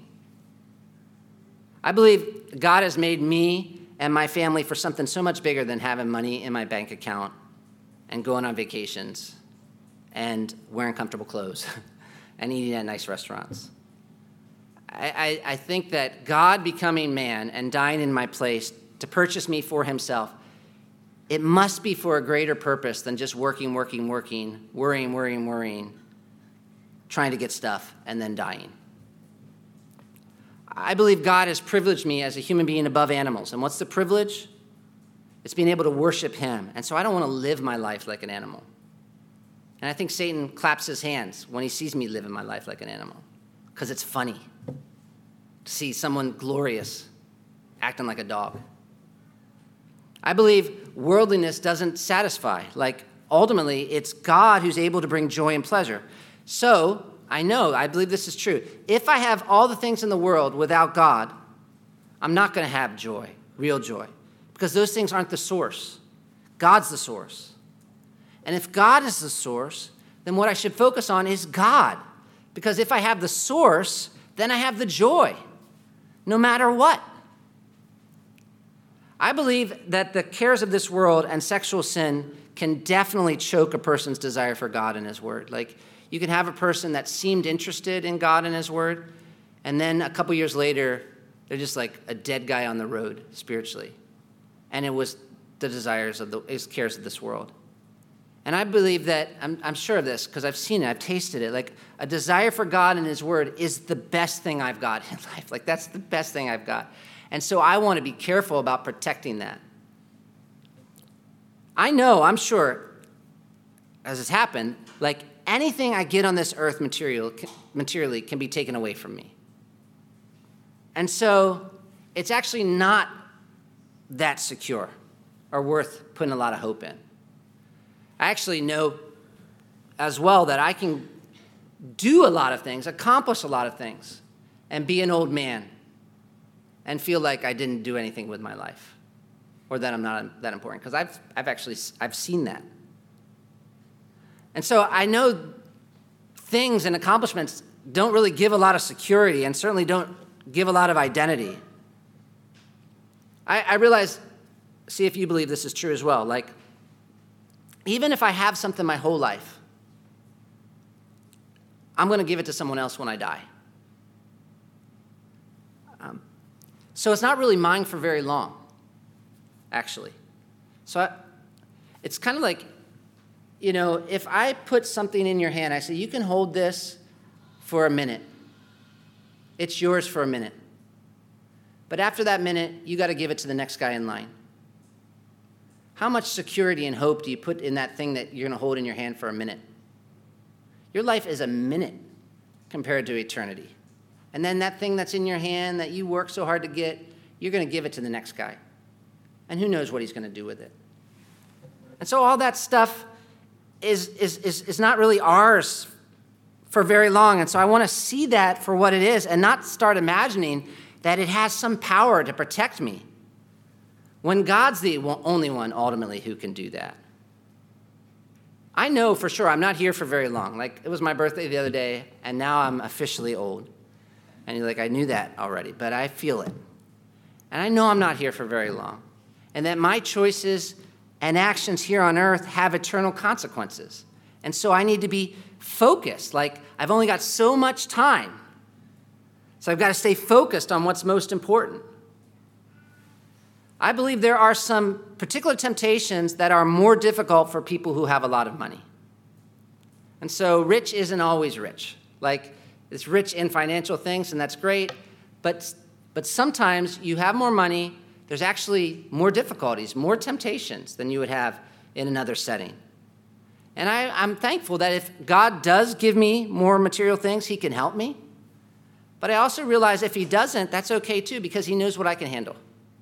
I believe God has made me and my family for something so much bigger than having money in my bank account and going on vacations and wearing comfortable clothes and eating at nice restaurants. I, I, I think that God becoming man and dying in my place to purchase me for himself, it must be for a greater purpose than just working, working, working, worrying, worrying, worrying, trying to get stuff, and then dying. I believe God has privileged me as a human being above animals. And what's the privilege? It's being able to worship him. And so I don't want to live my life like an animal. And I think Satan claps his hands when he sees me living my life like an animal, because it's funny to see someone glorious acting like a dog. I believe worldliness doesn't satisfy. Like, ultimately, it's God who's able to bring joy and pleasure. So I know, I believe this is true. If I have all the things in the world without God, I'm not going to have joy, real joy, because those things aren't the source. God's the source. And if God is the source, then what I should focus on is God, because if I have the source, then I have the joy, no matter what. I believe that the cares of this world and sexual sin can definitely choke a person's desire for God and his word. Like, you can have a person that seemed interested in God and his word, and then a couple years later, they're just like a dead guy on the road spiritually. And it was the desires of the cares of this world. And I believe that, I'm, I'm sure of this because I've seen it, I've tasted it, like a desire for God and his word is the best thing I've got in life. Like, that's the best thing I've got. And so I want to be careful about protecting that. I know, I'm sure, as has happened, like, anything I get on this earth material, materially can be taken away from me. And so it's actually not that secure or worth putting a lot of hope in. I actually know as well that I can do a lot of things, accomplish a lot of things, and be an old man and feel like I didn't do anything with my life or that I'm not that important, because I've, I've actually I've seen that. And so I know things and accomplishments don't really give a lot of security and certainly don't give a lot of identity. I, I realize, see if you believe this is true as well, like, even if I have something my whole life, I'm going to give it to someone else when I die. Um, so it's not really mine for very long, actually. So I, it's kind of like, you know, if I put something in your hand, I say, you can hold this for a minute. It's yours for a minute. But after that minute, you got to give it to the next guy in line. How much security and hope do you put in that thing that you're going to hold in your hand for a minute? Your life is a minute compared to eternity. And then that thing that's in your hand that you work so hard to get, you're going to give it to the next guy. And who knows what he's going to do with it. And so all that stuff is, is, is, is not really ours for very long. And so I want to see that for what it is and not start imagining that it has some power to protect me, when God's the only one ultimately who can do that. I know for sure I'm not here for very long. Like, it was my birthday the other day, and now I'm officially old. And you're like, I knew that already, but I feel it. And I know I'm not here for very long. And that my choices and actions here on earth have eternal consequences. And so I need to be focused. Like, I've only got so much time. So I've got to stay focused on what's most important. I believe there are some particular temptations that are more difficult for people who have a lot of money. And so rich isn't always rich. Like, it's rich in financial things, and that's great. But, but sometimes you have more money, there's actually more difficulties, more temptations than you would have in another setting. And I, I'm thankful that if God does give me more material things, he can help me. But I also realize if he doesn't, that's okay too, because he knows what I can handle.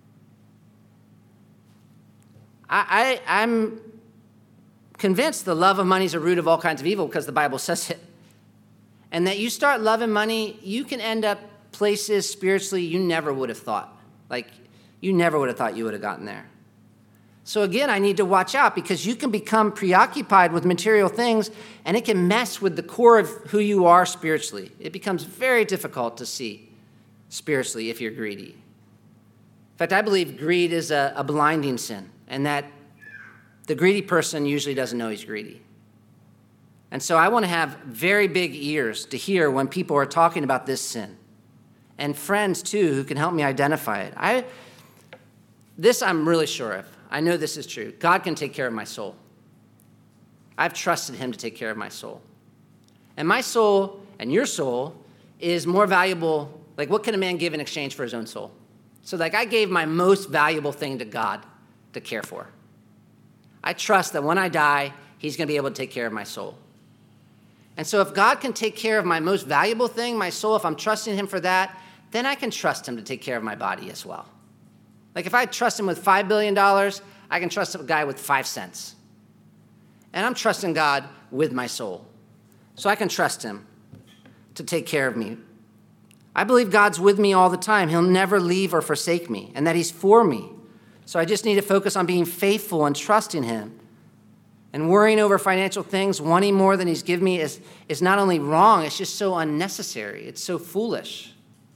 I, I, I'm convinced the love of money is a root of all kinds of evil because the Bible says it. And that you start loving money, you can end up places spiritually you never would have thought. Like, you never would have thought you would have gotten there. So again, I need to watch out because you can become preoccupied with material things and it can mess with the core of who you are spiritually. It becomes very difficult to see spiritually if you're greedy. In fact, I believe greed is a, a blinding sin and that the greedy person usually doesn't know he's greedy. And so I want to have very big ears to hear when people are talking about this sin and friends too who can help me identify it. I, this I'm really sure of. I know this is true. God can take care of my soul. I've trusted him to take care of my soul. And my soul and your soul is more valuable. Like, what can a man give in exchange for his own soul? So, like, I gave my most valuable thing to God to care for. I trust that when I die, he's going to be able to take care of my soul. And so if God can take care of my most valuable thing, my soul, if I'm trusting him for that, then I can trust him to take care of my body as well. Like, if I trust him with five billion dollars, I can trust a guy with five cents. And I'm trusting God with my soul. So I can trust him to take care of me. I believe God's with me all the time. He'll never leave or forsake me, and that he's for me. So I just need to focus on being faithful and trusting him. And worrying over financial things, wanting more than he's given me is, is not only wrong, it's just so unnecessary. It's so foolish.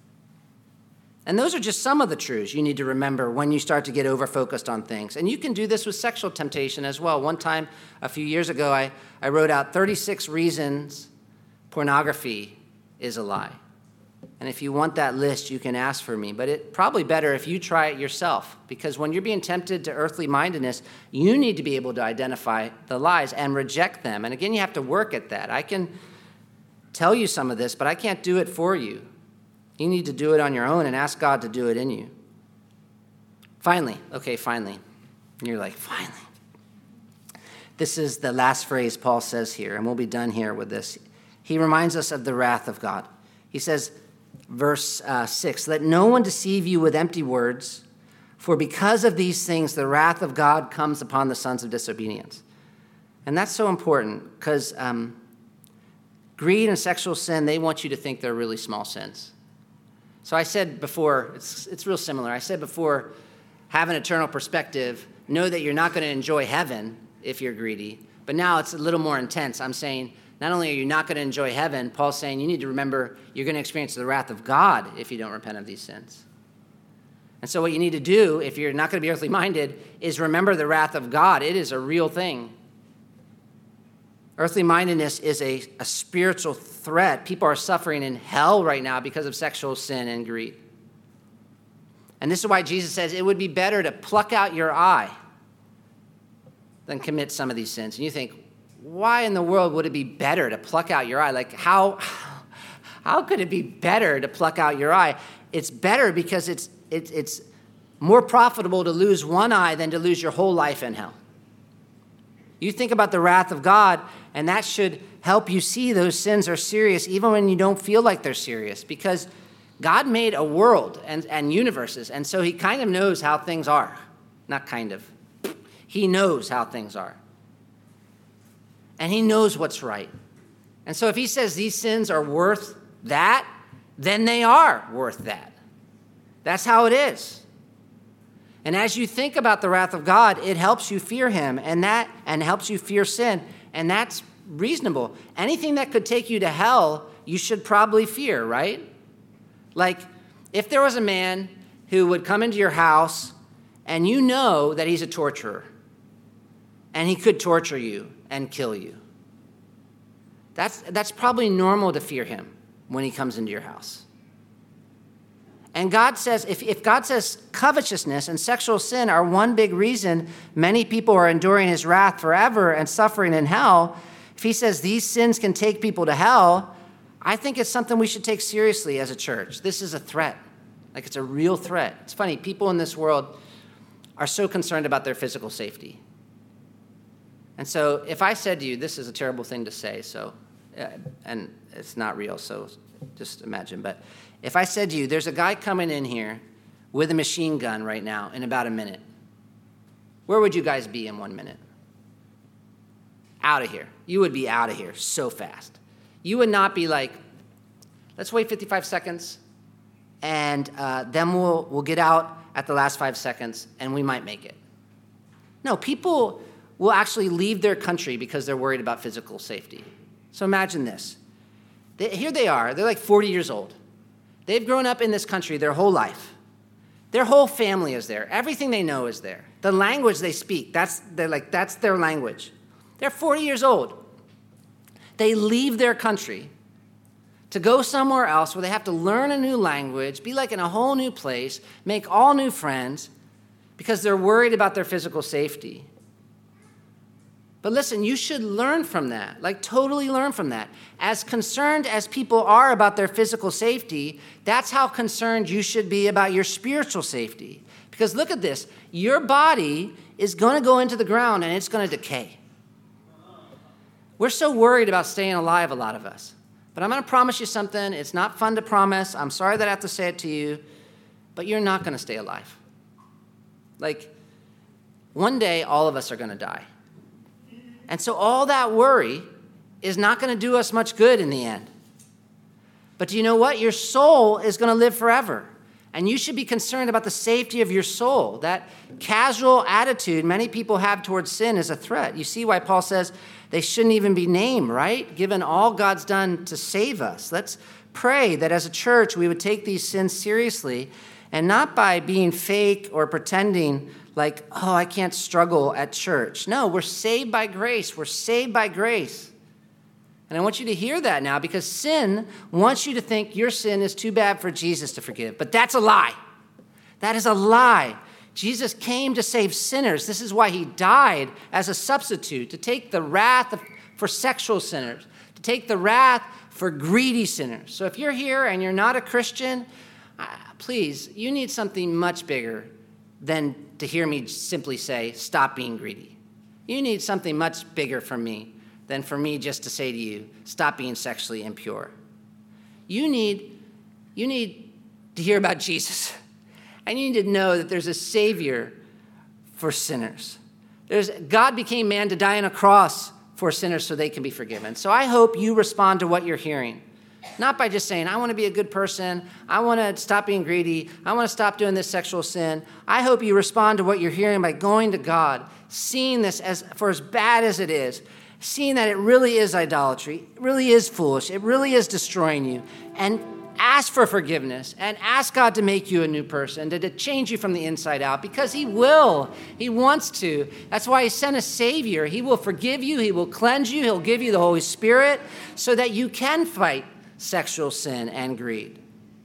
And those are just some of the truths you need to remember when you start to get over-focused on things. And you can do this with sexual temptation as well. One time, a few years ago, I, I wrote out thirty-six reasons pornography is a lie. And if you want that list, you can ask for me. But it's probably better if you try it yourself, because when you're being tempted to earthly mindedness, you need to be able to identify the lies and reject them. And again, you have to work at that. I can tell you some of this, but I can't do it for you. You need to do it on your own and ask God to do it in you. Finally, okay, finally. And you're like, finally. This is the last phrase Paul says here, and we'll be done here with this. He reminds us of the wrath of God. He says, verse uh, six, let no one deceive you with empty words, for because of these things, the wrath of God comes upon the sons of disobedience. And that's so important because um, greed and sexual sin, they want you to think they're really small sins. So I said before, it's, it's real similar. I said before, have an eternal perspective. Know that you're not going to enjoy heaven if you're greedy. But now it's a little more intense. I'm saying, not only are you not going to enjoy heaven, Paul's saying you need to remember you're going to experience the wrath of God if you don't repent of these sins. And so what you need to do, if you're not going to be earthly minded, is remember the wrath of God. It is a real thing. Earthly mindedness is a, a spiritual threat. People are suffering in hell right now because of sexual sin and greed. And this is why Jesus says it would be better to pluck out your eye than commit some of these sins. And you think, why in the world would it be better to pluck out your eye? Like, how, how could it be better to pluck out your eye? It's better because it's, it, it's more profitable to lose one eye than to lose your whole life in hell. You think about the wrath of God, and that should help you see those sins are serious, even when you don't feel like they're serious, because God made a world and, and universes, and so he kind of knows how things are. Not kind of. He knows how things are. And he knows what's right. And so if he says these sins are worth that, then they are worth that. That's how it is. And as you think about the wrath of God, it helps you fear him, and that and helps you fear sin, and that's reasonable. Anything that could take you to hell, you should probably fear, right? Like, if there was a man who would come into your house, and you know that he's a torturer, and he could torture you and kill you, that's that's probably normal to fear him when he comes into your house. And God says, if, if God says covetousness and sexual sin are one big reason many people are enduring his wrath forever and suffering in hell, if he says these sins can take people to hell, I think it's something we should take seriously as a church. This is a threat. Like, it's a real threat. It's funny, people in this world are so concerned about their physical safety. And so if I said to you, this is a terrible thing to say, so, uh, and it's not real, so just imagine, but if I said to you, there's a guy coming in here with a machine gun right now in about a minute, where would you guys be in one minute? Out of here. You would be out of here so fast. You would not be like, let's wait fifty-five seconds, and uh, then we'll we'll get out at the last five seconds, and we might make it. No, people will actually leave their country because they're worried about physical safety. So imagine this. They, here they are. They're like forty years old. They've grown up in this country their whole life. Their whole family is there. Everything they know is there. The language they speak, that's, they're like, that's their language. They're forty years old. They leave their country to go somewhere else where they have to learn a new language, be like in a whole new place, make all new friends, because they're worried about their physical safety. But listen, you should learn from that, like totally learn from that. As concerned as people are about their physical safety, that's how concerned you should be about your spiritual safety. Because look at this, your body is going to go into the ground and it's going to decay. We're so worried about staying alive, a lot of us. But I'm going to promise you something. It's not fun to promise. I'm sorry that I have to say it to you, but you're not going to stay alive. Like, one day, all of us are going to die. And so all that worry is not going to do us much good in the end. But do you know what? Your soul is going to live forever. And you should be concerned about the safety of your soul. That casual attitude many people have towards sin is a threat. You see why Paul says they shouldn't even be named, right? Given all God's done to save us. Let's pray that as a church we would take these sins seriously, and not by being fake or pretending like, oh, I can't struggle at church. No, we're saved by grace. We're saved by grace. And I want you to hear that now, because sin wants you to think your sin is too bad for Jesus to forgive. But that's a lie. That is a lie. Jesus came to save sinners. This is why he died as a substitute, to take the wrath of, for sexual sinners, to take the wrath for greedy sinners. So if you're here and you're not a Christian, uh, please, you need something much bigger than to hear me simply say, stop being greedy. You need something much bigger from me than for me just to say to you, stop being sexually impure. You need, you need to hear about Jesus. And you need to know that there's a Savior for sinners. There's, God became man to die on a cross for sinners so they can be forgiven. So I hope you respond to what you're hearing. Not by just saying, I want to be a good person. I want to stop being greedy. I want to stop doing this sexual sin. I hope you respond to what you're hearing by going to God, seeing this as for as bad as it is, seeing that it really is idolatry, it really is foolish, it really is destroying you, and ask for forgiveness and ask God to make you a new person, to, to change you from the inside out, because he will. He wants to. That's why he sent a Savior. He will forgive you. He will cleanse you. He'll give you the Holy Spirit so that you can fight sexual sin and greed.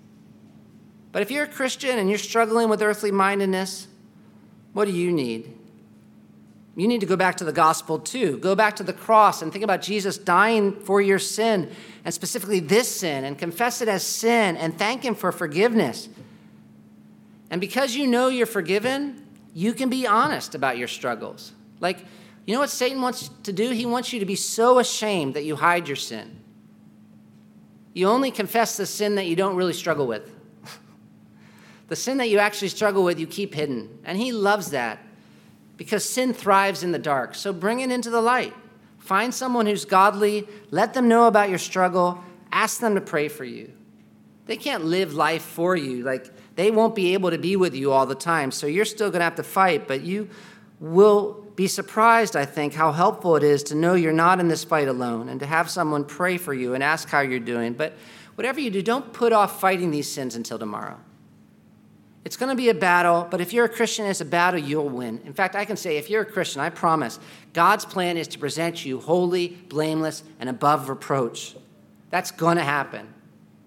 But if you're a Christian and you're struggling with earthly mindedness, what do you need? You need to go back to the gospel too. Go back to the cross and think about Jesus dying for your sin, and specifically this sin, and confess it as sin and thank him for forgiveness. And because you know you're forgiven, you can be honest about your struggles. Like, you know what Satan wants to do? He wants you to be so ashamed that you hide your sin. You only confess the sin that you don't really struggle with. The sin that you actually struggle with, you keep hidden. And he loves that, because sin thrives in the dark. So bring it into the light. Find someone who's godly. Let them know about your struggle. Ask them to pray for you. They can't live life for you. Like, they won't be able to be with you all the time. So you're still going to have to fight, but you will be surprised, I think, how helpful it is to know you're not in this fight alone and to have someone pray for you and ask how you're doing. But whatever you do, don't put off fighting these sins until tomorrow. It's going to be a battle, but if you're a Christian, it's a battle you'll win. In fact, I can say, if you're a Christian, I promise, God's plan is to present you holy, blameless, and above reproach. That's going to happen.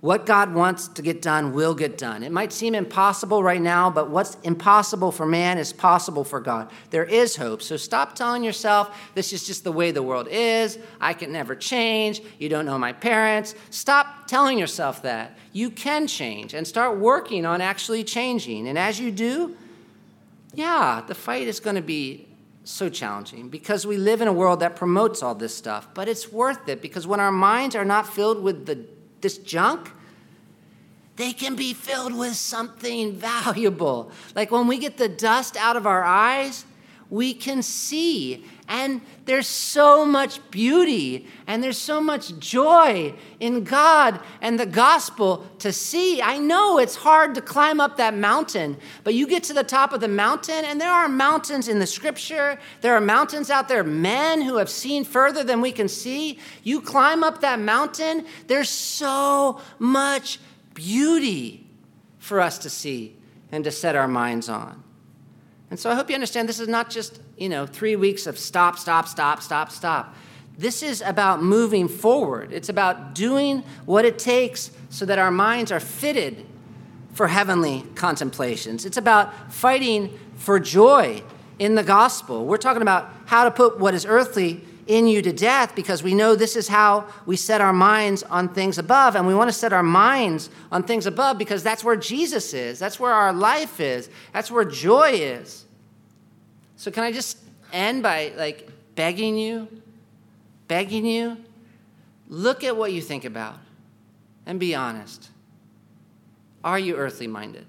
What God wants to get done will get done. It might seem impossible right now, but what's impossible for man is possible for God. There is hope. So stop telling yourself, this is just the way the world is. I can never change. You don't know my parents. Stop telling yourself that. You can change and start working on actually changing. And as you do, yeah, the fight is going to be so challenging because we live in a world that promotes all this stuff. But it's worth it because when our minds are not filled with the this junk, they can be filled with something valuable. Like when we get the dust out of our eyes, we can see. And there's so much beauty and there's so much joy in God and the gospel to see. I know it's hard to climb up that mountain, but you get to the top of the mountain, and there are mountains in the scripture. There are mountains out there, men who have seen further than we can see. You climb up that mountain, there's so much beauty for us to see and to set our minds on. And so I hope you understand this is not just, you know, three weeks of stop, stop, stop, stop, stop. This is about moving forward. It's about doing what it takes so that our minds are fitted for heavenly contemplations. It's about fighting for joy in the gospel. We're talking about how to put what is earthly in you to death because we know this is how we set our minds on things above, and we want to set our minds on things above because that's where Jesus is. That's where our life is. That's where joy is. So can I just end by like begging you, begging you, look at what you think about and be honest. Are you earthly minded?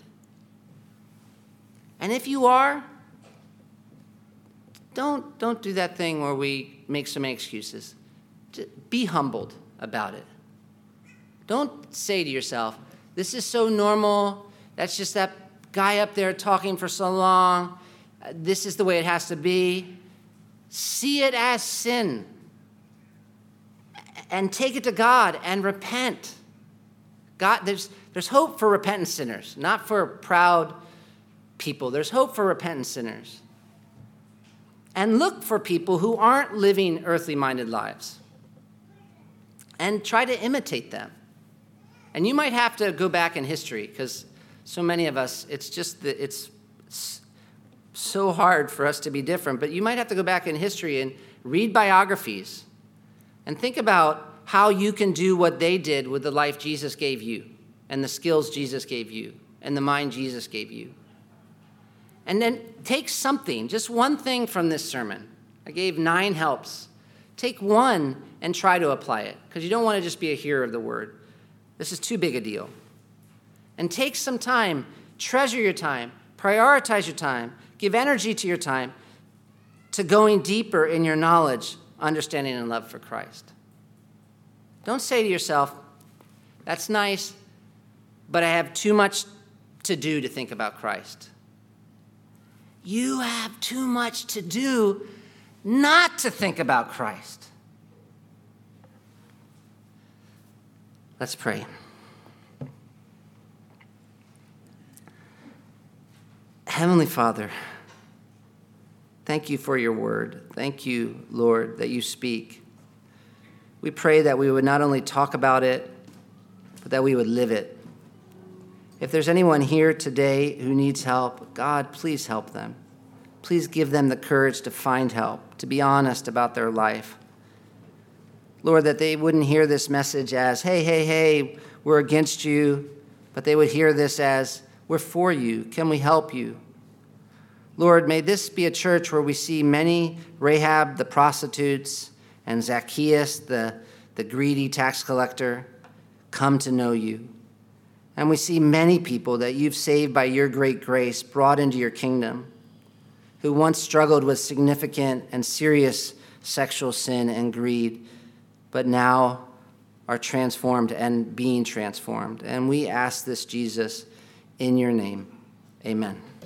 And if you are, Don't, don't do that thing where we make so many excuses. Just be humbled about it. Don't say to yourself, this is so normal. That's just that guy up there talking for so long. This is the way it has to be. See it as sin. And take it to God and repent. God, there's, there's hope for repentant sinners, not for proud people. There's hope for repentant sinners. And look for people who aren't living earthly-minded lives. And try to imitate them. And you might have to go back in history, because so many of us, it's just that it's so hard for us to be different. But you might have to go back in history and read biographies and think about how you can do what they did with the life Jesus gave you and the skills Jesus gave you and the mind Jesus gave you. And then take something, just one thing from this sermon. I gave nine helps. Take one and try to apply it, because you don't want to just be a hearer of the word. This is too big a deal. And take some time, treasure your time, prioritize your time, give energy to your time to going deeper in your knowledge, understanding, and love for Christ. Don't say to yourself, that's nice, but I have too much to do to think about Christ. You have too much to do not to think about Christ. Let's pray. Heavenly Father, thank you for your word. Thank you, Lord, that you speak. We pray that we would not only talk about it, but that we would live it. If there's anyone here today who needs help, God, please help them. Please give them the courage to find help, to be honest about their life. Lord, that they wouldn't hear this message as, hey, hey, hey, we're against you, but they would hear this as, we're for you. Can we help you? Lord, may this be a church where we see many Rahab, the prostitutes, and Zacchaeus, the, the greedy tax collector, come to know you. And we see many people that you've saved by your great grace, brought into your kingdom, who once struggled with significant and serious sexual sin and greed, but now are transformed and being transformed. And we ask this, Jesus, in your name. Amen.